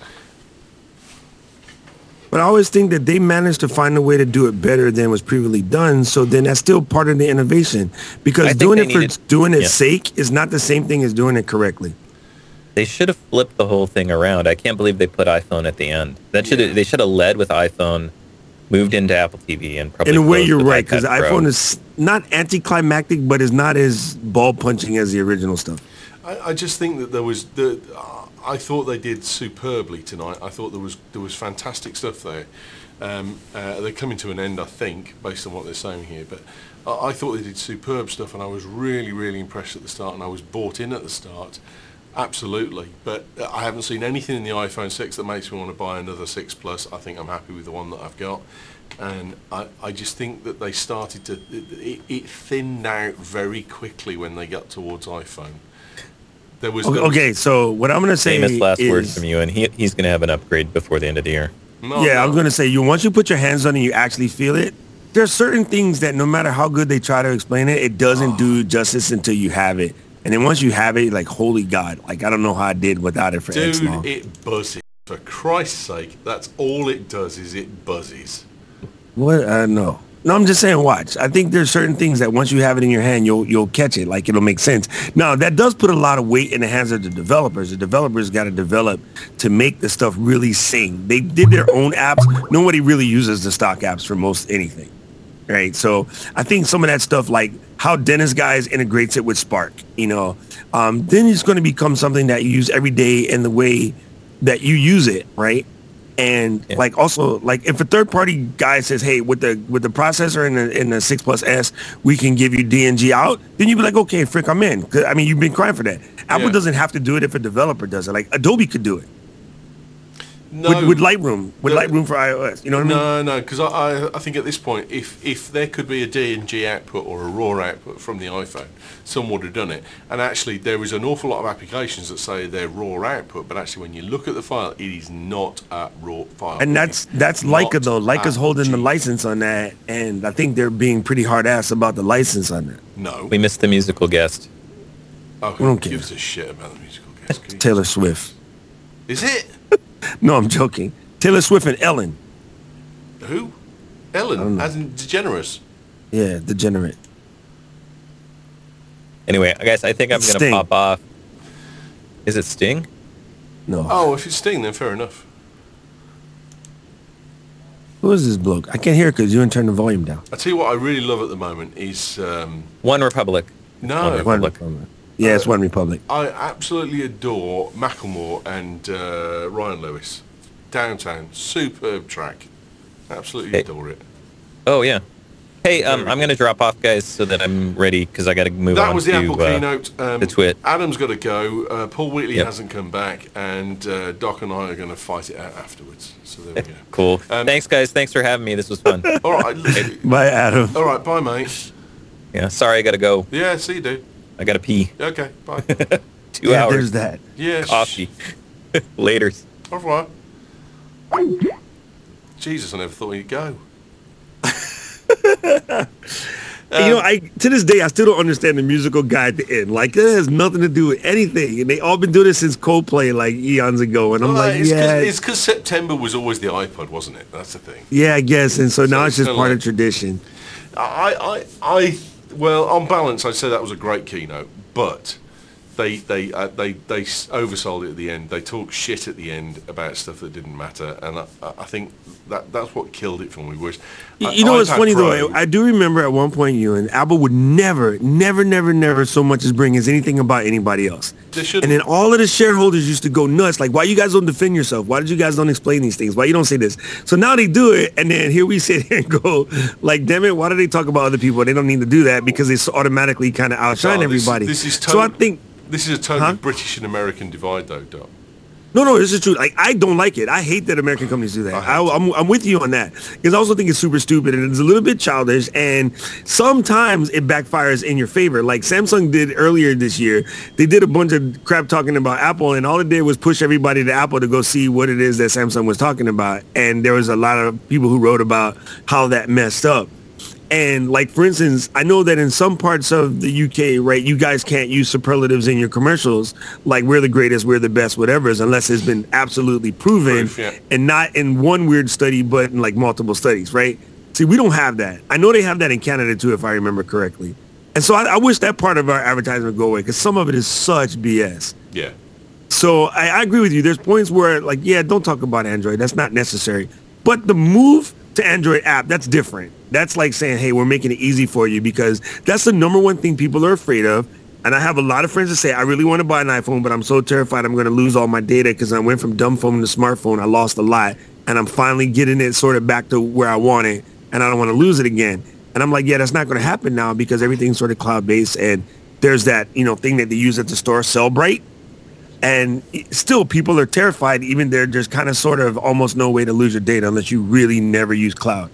Speaker 2: But I always think that they managed to find a way to do it better than was previously done. So then that's still part of the innovation.
Speaker 3: I
Speaker 2: Because
Speaker 3: think
Speaker 2: doing
Speaker 3: they
Speaker 2: it for
Speaker 3: needed-
Speaker 2: doing its
Speaker 3: yeah.
Speaker 2: sake is not the same thing as doing it correctly.
Speaker 3: They should have flipped the whole thing around. I can't believe they put iPhone at the end. That should they should have led with iPhone, moved into Apple T V, and probably
Speaker 2: In a way,
Speaker 3: closed
Speaker 2: you're
Speaker 3: with
Speaker 2: right, because the
Speaker 3: iPad Pro.
Speaker 2: iPhone is not anticlimactic, but is not as ball punching as the original stuff.
Speaker 4: I, I just think that there was the. Uh, I thought they did superbly tonight. I thought there was there was fantastic stuff there. Um, uh, they're coming to an end, I think, based on what they're saying here. But I, I thought they did superb stuff, and I was really, really impressed at the start, and I was bought in at the start. Absolutely, but I haven't seen anything in the iPhone six that makes me want to buy another six Plus. I think I'm happy with the one that I've got, and I, I just think that they started to it, it thinned out very quickly when they got towards iPhone. There was
Speaker 2: Okay,
Speaker 4: there was-
Speaker 2: okay, so what I'm gonna say
Speaker 3: Famous last
Speaker 2: is,
Speaker 3: words from you, and he he's going to have an upgrade before the end of the year.
Speaker 4: No,
Speaker 2: yeah,
Speaker 4: no.
Speaker 2: I'm gonna say you once you put your hands on it, you actually feel it. there's certain things that no matter how good they try to explain it, it doesn't do justice until you have it. And then once you have it, like, holy God, like, I don't know how I did without it for
Speaker 4: Dude,
Speaker 2: X long.
Speaker 4: it buzzes. For Christ's sake, that's all it does is it buzzes.
Speaker 2: What? I know. No, I'm just saying, watch. I think there's certain things that once you have it in your hand, you'll you'll catch it. Like, it'll make sense. Now, that does put a lot of weight in the hands of the developers. The developers got to develop to make the stuff really sing. They did their own apps. Nobody really uses the stock apps for most anything, right? So I think some of that stuff, like how Dennis Guys integrates it with Spark, you know, um, then it's going to become something that you use every day in the way that you use it, right? And yeah. like also like if a third party guy says, hey, with the with the processor in the in the six plus S, we can give you D N G out, then you'd be like, okay, frick, I'm in. I mean, you've been crying for that. Apple
Speaker 4: yeah.
Speaker 2: doesn't have to do it if a developer does it. Like Adobe could do it.
Speaker 4: No,
Speaker 2: with, with Lightroom, with
Speaker 4: no,
Speaker 2: Lightroom for iOS. You know what
Speaker 4: no,
Speaker 2: I mean?
Speaker 4: No, no, because I, I I think at this point, if if there could be a D N G output or a RAW output from the iPhone, someone would have done it. And actually, there is an awful lot of applications that say they're RAW output, but actually, when you look at the file, it is not a RAW file.
Speaker 2: And that's that's Leica though. Leica's holding the license on that, and I think they're being pretty hard ass about the license on that.
Speaker 4: No,
Speaker 3: we missed the musical guest.
Speaker 4: Oh, who
Speaker 2: we don't
Speaker 4: gives
Speaker 2: care.
Speaker 4: a shit about the musical guest?
Speaker 2: Taylor Swift.
Speaker 4: Is it?
Speaker 2: No, I'm joking. Taylor Swift and Ellen.
Speaker 4: Who? Ellen, as in DeGeneres.
Speaker 2: Yeah, degenerate.
Speaker 3: Anyway, guys, I think I'm going to pop off. Is it Sting?
Speaker 2: No.
Speaker 4: Oh, if it's Sting, then fair enough.
Speaker 2: Who is this bloke? I can't hear because you didn't turn the volume down.
Speaker 4: I tell you what I really love at the moment is... Um,
Speaker 3: One Republic.
Speaker 4: No.
Speaker 3: One Republic.
Speaker 2: One Republic. Yeah, uh, it's One Republic.
Speaker 4: I absolutely adore Macklemore and uh, Ryan Lewis. Downtown, superb track. Absolutely
Speaker 3: hey.
Speaker 4: adore it.
Speaker 3: Oh yeah. Hey, um, I'm gonna drop off, guys, so that I'm ready because I got to move
Speaker 4: that
Speaker 3: on
Speaker 4: was the
Speaker 3: to
Speaker 4: Apple
Speaker 3: uh,
Speaker 4: keynote. Um,
Speaker 3: the Twit.
Speaker 4: Adam's got to go. Uh, Paul Wheatley
Speaker 3: yep.
Speaker 4: hasn't come back, and uh, Doc and I are going to fight it out afterwards. So there we go.
Speaker 3: Cool. Um, Thanks, guys. Thanks for having me. This was fun.
Speaker 4: All right.
Speaker 2: Bye, Adam.
Speaker 4: All right. Bye, mate.
Speaker 3: Yeah. Sorry, I got to go.
Speaker 4: Yeah. See you, dude.
Speaker 3: I got to pee.
Speaker 4: Okay. Bye.
Speaker 3: Two
Speaker 2: yeah,
Speaker 3: hours.
Speaker 2: There's that.
Speaker 4: Yeah.
Speaker 3: Coffee. Later.
Speaker 4: Au revoir. Jesus, I never thought he'd go.
Speaker 2: um, you know, I to this day I still don't understand the musical guy at the end. Like, it has nothing to do with anything, and they all been doing it since Coldplay, like eons ago. And I'm
Speaker 4: well,
Speaker 2: like,
Speaker 4: it's
Speaker 2: yeah,
Speaker 4: cause, it's because September was always the iPod, wasn't it? That's the thing.
Speaker 2: Yeah, I guess. And so, so now it's just part
Speaker 4: like,
Speaker 2: of tradition.
Speaker 4: I, I, I, well, on balance, I'd say that was a great keynote, but they, they, uh, they, they oversold it at the end. They talked shit at the end about stuff that didn't matter, and I, I think that that's what killed it for me. Was
Speaker 2: you, you know what's funny
Speaker 4: Pro,
Speaker 2: though? I do remember at one point you and Apple would never, never, never, never so much as bring as anything about anybody else. And then all of the shareholders used to go nuts. Like, why you guys don't defend yourself? Why did you guys don't explain these things? Why you don't say this? So now they do it, and then here we sit here and go, like, damn it, why do they talk about other people? They don't need to do that because they automatically kind of outshine
Speaker 4: oh, this,
Speaker 2: everybody.
Speaker 4: This is
Speaker 2: so I think.
Speaker 4: This is a totally
Speaker 2: huh?
Speaker 4: British and American divide, though, Doc.
Speaker 2: No, no, this is true. Like, I don't like it. I hate that American companies do that. I, I'm, I'm with you on that. Because I also think it's super stupid and it's a little bit childish. And sometimes it backfires in your favor. Like Samsung did earlier this year. They did a bunch of crap talking about Apple, and all it did was push everybody to Apple to go see what it is that Samsung was talking about. And there was a lot of people who wrote about how that messed up. And like, for instance, I know that in some parts of the U K, right, you guys can't use superlatives in your commercials, like we're the greatest, we're the best, whatever, unless it's been absolutely proven. Proof, yeah. And not in one weird study, but in like multiple studies, right? See, we don't have that. I know they have that in Canada too, if I remember correctly. And so I, I wish that part of our advertisement would go away because some of it is such B S.
Speaker 4: Yeah.
Speaker 2: So I, I agree with you. There's points where, like, yeah, don't talk about Android. That's not necessary. But the move to Android app, that's different. That's like saying, hey, we're making it easy for you, because that's the number one thing people are afraid of. And I have a lot of friends that say, I really want to buy an iPhone, but I'm so terrified I'm going to lose all my data because I went from dumb phone to smartphone. I lost a lot, and I'm finally getting it sort of back to where I want it, and I don't want to lose it again. And I'm like, yeah, that's not going to happen now because everything's sort of cloud-based, and there's that, you know, thing that they use at the store, Cellbrite. And still, people are terrified, even there, there's kind of sort of almost no way to lose your data unless you really never use cloud.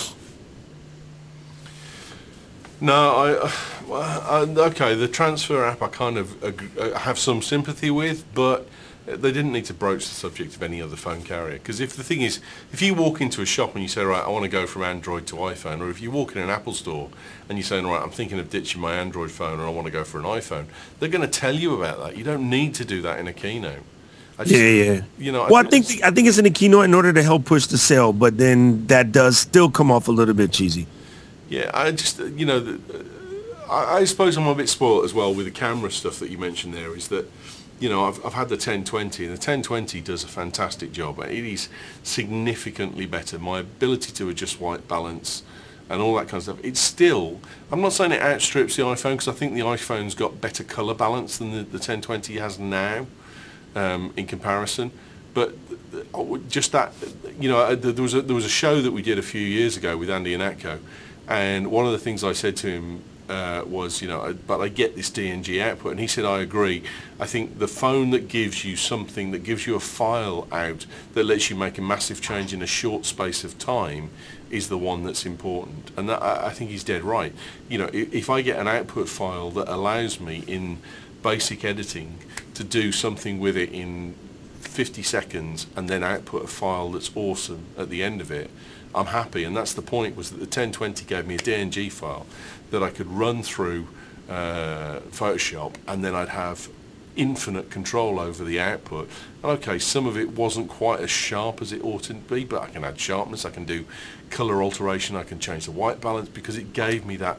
Speaker 4: No, I, uh, okay, the transfer app I kind of uh, have some sympathy with, but They didn't need to broach the subject of any other phone carrier, because if the thing is, if you walk into a shop and you say, right, I want to go from Android to iPhone, or if you walk in an Apple store and you're saying, right, I'm thinking of ditching my Android phone and I want to go for an iPhone, they're going to tell you about that. You don't need to do that in a keynote. I just,
Speaker 2: yeah, yeah.
Speaker 4: You know,
Speaker 2: well,
Speaker 4: I,
Speaker 2: I think the, I think it's in the keynote in order to help push the sale, but then that does still come off a little bit cheesy.
Speaker 4: Yeah, I just, you know, the, I, I suppose I'm a bit spoiled as well with the camera stuff that you mentioned there, is that, you know, I've, I've had the ten twenty, and the ten twenty does a fantastic job. It is significantly better. My ability to adjust white balance and all that kind of stuff, it's still, I'm not saying it outstrips the iPhone, because I think the iPhone's got better colour balance than the, the ten twenty has now um, in comparison. But just that, you know, there was, a, there was a show that we did a few years ago with Andy Ihnatko, and one of the things I said to him Uh, was, you know, but I get this D N G output, and he said, I agree. I think the phone that gives you something, that gives you a file out that lets you make a massive change in a short space of time, is the one that's important. And that, I, I think he's dead right. You know, if, if I get an output file that allows me in basic editing to do something with it in fifty seconds and then output a file that's awesome at the end of it, I'm happy. And that's the point, was that the ten twenty gave me a D N G file that I could run through uh, Photoshop, and then I'd have infinite control over the output. And okay, some of it wasn't quite as sharp as it ought to be, but I can add sharpness, I can do color alteration, I can change the white balance, because it gave me that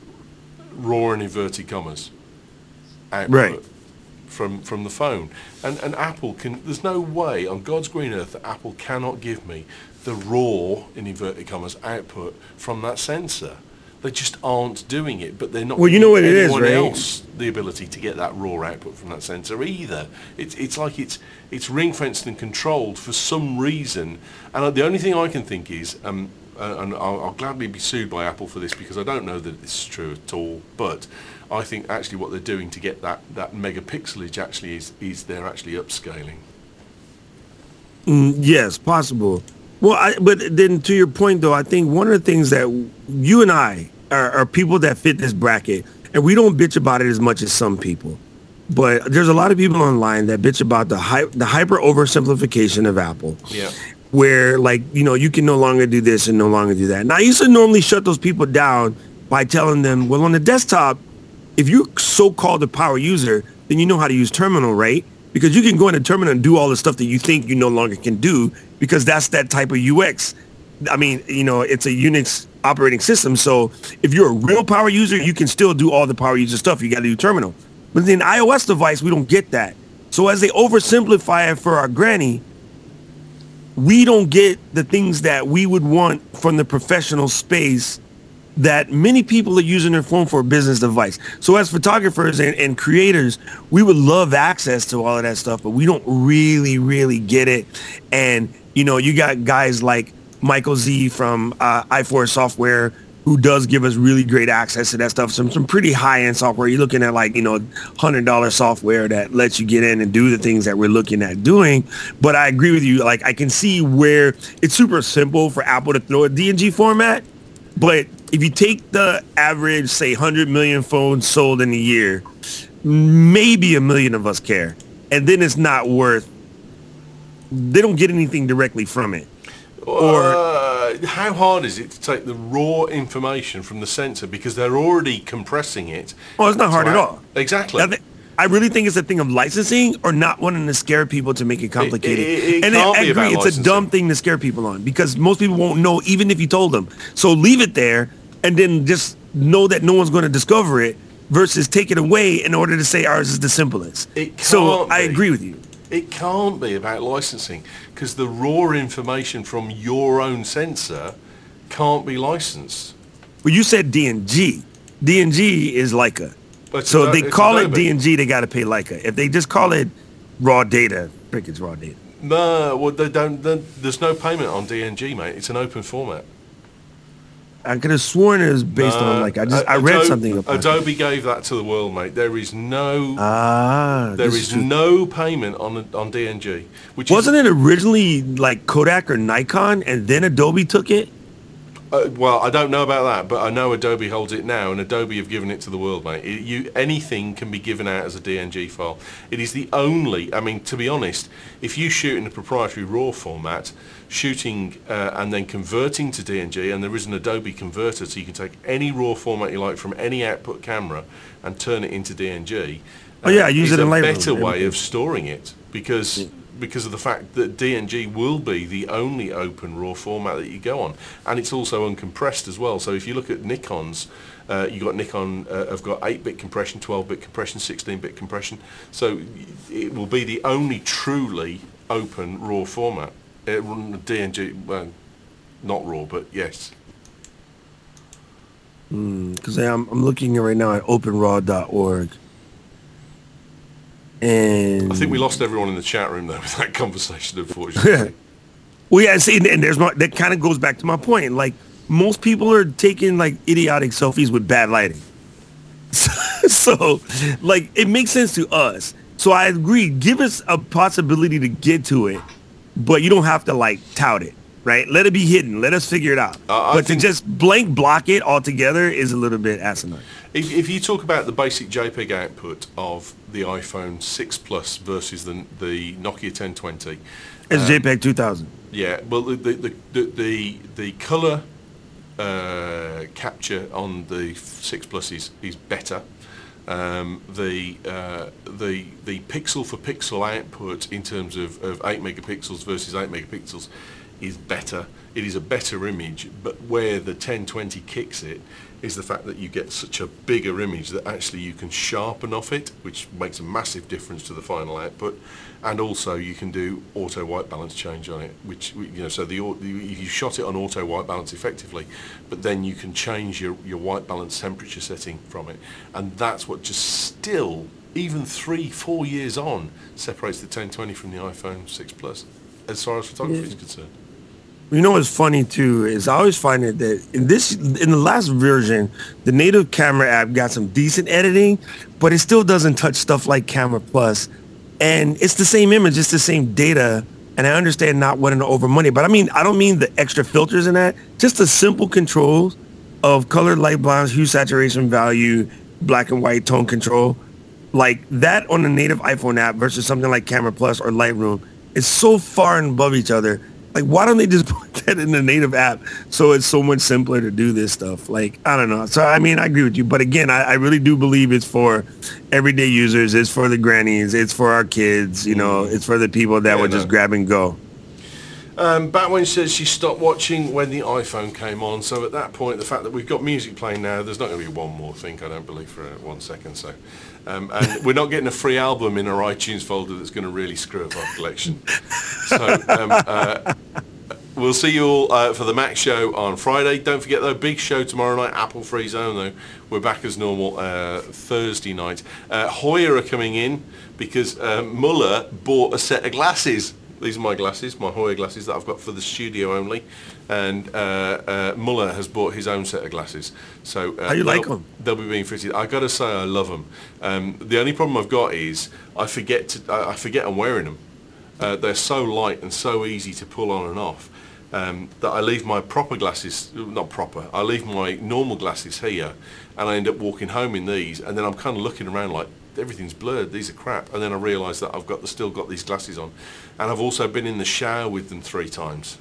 Speaker 4: raw and inverted commas output
Speaker 2: right.
Speaker 4: from from the phone. And and Apple can, there's no way on God's green earth that Apple cannot give me the raw, in inverted commas, output from that sensor. They just aren't doing it, but they're not
Speaker 2: well, you know what it is,
Speaker 4: anyone
Speaker 2: right?
Speaker 4: else the ability to get that raw output from that sensor either. It's it's like it's it's ring fenced and controlled for some reason. And the only thing I can think is, um, uh, and I'll, I'll gladly be sued by Apple for this, because I don't know that this is true at all, but I think actually what they're doing to get that that megapixelage actually is is they're actually upscaling.
Speaker 2: Mm, yes, possible. Well, I, but then to your point, though, I think one of the things that you and I are, are people that fit this bracket, and we don't bitch about it as much as some people, but there's a lot of people online that bitch about the hy- the hyper oversimplification of Apple.
Speaker 4: Yeah.
Speaker 2: Where, like, you know, you can no longer do this and no longer do that. Now, I used to normally shut those people down by telling them, well, on the desktop, if you're so-called a power user, then you know how to use terminal, right? Because you can go into terminal and do all the stuff that you think you no longer can do, because that's that type of U X. I mean, you know, it's a Unix operating system. So if you're a real power user, you can still do all the power user stuff. You got to do terminal. But in an iOS device, we don't get that. So as they oversimplify it for our granny, we don't get the things that we would want from the professional space that many people are using their phone for a business device. So as photographers and, and creators, we would love access to all of that stuff, but we don't really, really get it. And, you know, you got guys like Michael Z from uh, i four Software, who does give us really great access to that stuff. Some some pretty high-end software. You're looking at, like, you know, one hundred dollars software that lets you get in and do the things that we're looking at doing. But I agree with you. Like, I can see where it's super simple for Apple to throw a D N G format, but if you take the average, say, one hundred million phones sold in a year, maybe a million of us care. And then it's not worth, they don't get anything directly from it. Or
Speaker 4: uh, how hard is it to take the raw information from the sensor, because they're already compressing it?
Speaker 2: Oh, it's not hard at all.
Speaker 4: Exactly.
Speaker 2: I, th- I really think it's a thing of licensing or not wanting to scare people to make it complicated.
Speaker 4: It, it, it
Speaker 2: and
Speaker 4: can't
Speaker 2: I
Speaker 4: be
Speaker 2: agree,
Speaker 4: about
Speaker 2: it's
Speaker 4: licensing.
Speaker 2: a dumb thing to scare people on, because most people won't know even if you told them. So leave it there and then just know that no one's going to discover it, versus take it away in order to say ours is the simplest.
Speaker 4: It
Speaker 2: so
Speaker 4: can't
Speaker 2: I
Speaker 4: be.
Speaker 2: agree with you.
Speaker 4: It can't be about licensing, because the raw information from your own sensor can't be licensed.
Speaker 2: Well, you said D N G. D N G is Leica.
Speaker 4: But
Speaker 2: So if
Speaker 4: Adobe-
Speaker 2: they
Speaker 4: it's
Speaker 2: call it
Speaker 4: Adobe.
Speaker 2: D N G, they got to pay Leica. If they just call it raw data, frick, it's raw data.
Speaker 4: No, well, they don't. they- There's no payment on D N G, mate. It's an open format.
Speaker 2: I could have sworn it was based on,
Speaker 4: No,
Speaker 2: like, I just
Speaker 4: A-
Speaker 2: I read
Speaker 4: Adobe-
Speaker 2: something about it.
Speaker 4: Adobe gave that to the world, mate. There is no
Speaker 2: Ah,
Speaker 4: there
Speaker 2: this
Speaker 4: is
Speaker 2: true.
Speaker 4: no payment on on D N G. Which
Speaker 2: Wasn't
Speaker 4: is,
Speaker 2: it originally like Kodak or Nikon, and then Adobe took it?
Speaker 4: Uh, well, I don't know about that, but I know Adobe holds it now, and Adobe have given it to the world, mate. It, you, anything can be given out as a D N G file. It is the only, I mean, to be honest, if you shoot in a proprietary RAW format, shooting uh, and then converting to D N G, and there is an Adobe converter, so you can take any RAW format you like from any output camera and turn it into D N G.
Speaker 2: Oh yeah, I use it in Lightroom.
Speaker 4: It's a better way of storing it, because... Yeah. because of the fact that D N G will be the only open RAW format that you go on, and it's also uncompressed as well. So if you look at Nikon's, uh, you got Nikon uh, have got eight bit compression, twelve bit compression, sixteen bit compression. So it will be the only truly open RAW format. It, D N G, well, not RAW, but yes.
Speaker 2: Because mm, I'm I'm looking right now at open raw dot org. And
Speaker 4: I think we lost everyone in the chat room though with that conversation, unfortunately.
Speaker 2: Well, yeah, see, and there's my, that kind of goes back to my point. Like, most people are taking like idiotic selfies with bad lighting. So, so, like, it makes sense to us. So I agree. Give us a possibility to get to it, but you don't have to like tout it, right? Let it be hidden. Let us figure it out. Uh, but to just blank block it altogether is a little bit asinine.
Speaker 4: If, if you talk about the basic JPEG output of the iPhone six Plus versus the the Nokia ten twenty,
Speaker 2: it's um, JPEG two thousand.
Speaker 4: Yeah, well, the the the the, the color uh, capture on the six Plus is is better. Um, the uh, the the pixel for pixel output in terms of, of eight megapixels versus eight megapixels is better. It is a better image, but where the ten twenty kicks it is the fact that you get such a bigger image that actually you can sharpen off it, which makes a massive difference to the final output, and also you can do auto white balance change on it, which, you know, so the if you shot it on auto white balance effectively, but then you can change your, your white balance temperature setting from it, and that's what just still, even three, four years on, separates the ten twenty from the iPhone six Plus, as far as photography yeah. is concerned.
Speaker 2: You know what's funny too is I always find it that in this in the last version, the native camera app got some decent editing, but it still doesn't touch stuff like Camera Plus, and it's the same image, it's the same data. And I understand not wanting to over money, but I mean I don't mean the extra filters in that, just the simple controls of color, light, balance, hue, saturation, value, black and white, tone control, like that on the native iPhone app versus something like Camera Plus or Lightroom is so far and above each other. Like, why don't they just put that in the native app so it's so much simpler to do this stuff? Like, I don't know. So, I mean, I agree with you. But again, I, I really do believe it's for everyday users. It's for the grannies. It's for our kids. You know, it's for the people that yeah, would no. just grab and go.
Speaker 4: Um, Batwing says she stopped watching when the iPhone came on. So at that point, the fact that we've got music playing now, there's not going to be one more thing, I don't believe, for one second. So, um, and we're not getting a free album in our iTunes folder that's going to really screw up our collection. So um, uh, we'll see you all uh, for the Mac show on Friday. Don't forget, though, big show tomorrow night, Apple Free Zone, though. We're back as normal uh, Thursday night. Uh, Hoyer are coming in because uh, Muller bought a set of glasses. These are my glasses, my Hoyer glasses that I've got for the studio only, and uh, uh, Muller has bought his own set of glasses. So uh,
Speaker 2: how you like them?
Speaker 4: They'll be being fitted. I got to say, I love them. Um, the only problem I've got is I forget to I forget I'm wearing them. Uh, they're so light and so easy to pull on and off um, that I leave my proper glasses, not proper. I leave my normal glasses here, and I end up walking home in these, and then I'm kind of looking around like, everything's blurred, these are crap, and then I realise that I've got the, still got these glasses on, and I've also been in the shower with them three times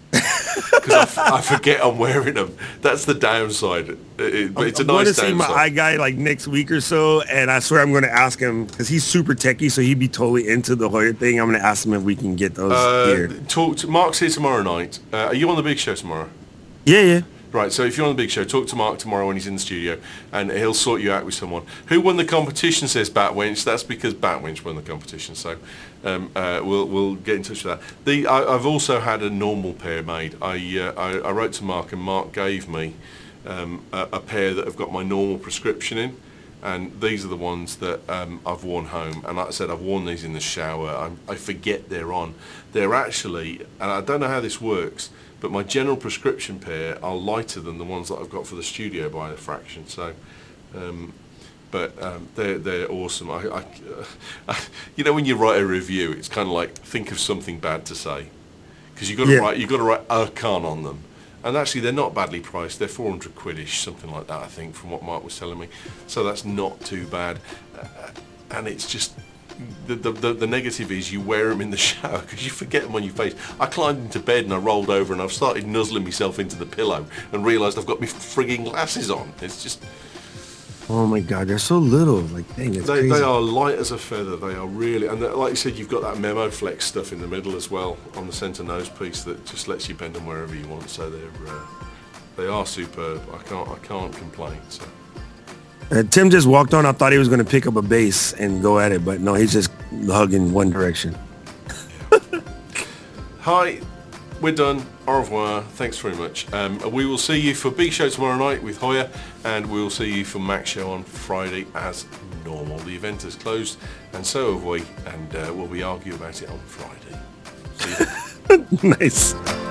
Speaker 4: because I, f- I forget I'm wearing them. That's the downside. It, it, but it's a
Speaker 2: I'm
Speaker 4: nice
Speaker 2: going to
Speaker 4: downside.
Speaker 2: see my eye guy like next week or so, and I swear I'm going to ask him because he's super techie, so he'd be totally into the Hoyer thing. I'm going to ask him if we can get those
Speaker 4: uh,
Speaker 2: here.
Speaker 4: Talk to, Mark's here tomorrow night. Uh, are you on the big show tomorrow?
Speaker 2: Yeah, yeah.
Speaker 4: Right, so if you're on the big show, talk to Mark tomorrow when he's in the studio, and he'll sort you out with someone. Who won the competition, says Batwinch. That's because Batwinch won the competition, so um, uh, we'll we'll get in touch with that. The I, I've also had a normal pair made. I, uh, I I wrote to Mark, and Mark gave me um, a, a pair that have got my normal prescription in, and these are the ones that um, I've worn home. And like I said, I've worn these in the shower. I, I forget they're on. They're actually, and I don't know how this works, but my general prescription pair are lighter than the ones that I've got for the studio by a fraction. So, um, but um, they're they're awesome. I, I, uh, you know, when you write a review, it's kind of like think of something bad to say, because you got to
Speaker 2: yeah.
Speaker 4: write you got to write a con on them, And actually, they're not badly priced. They're four hundred quidish, something like that, I think, from what Mark was telling me. So that's not too bad. Uh, and it's just, the, the, the, the negative is you wear them in the shower because you forget them on your face. I climbed into bed and I rolled over and I've started nuzzling myself into the pillow and realised I've got my frigging glasses on. It's just...
Speaker 2: Oh my God, they're so little. Like, dang, it's
Speaker 4: they,
Speaker 2: crazy.
Speaker 4: They are light as a feather. They are really, and like you said, you've got that Memo Flex stuff in the middle as well on the centre nose piece that just lets you bend them wherever you want. So they're uh, they are superb. I can't I can't complain. So.
Speaker 2: Uh, Tim just walked on. I thought he was going to pick up a bass and go at it, but no, he's just hugging one direction.
Speaker 4: Hi. We're done. Au revoir. Thanks very much. Um, we will see you for Big Show tomorrow night with Hoya, and we will see you for Mac Show on Friday as normal. The event is closed, and so have we, and uh, we'll be arguing about it on Friday. See you.
Speaker 2: Nice.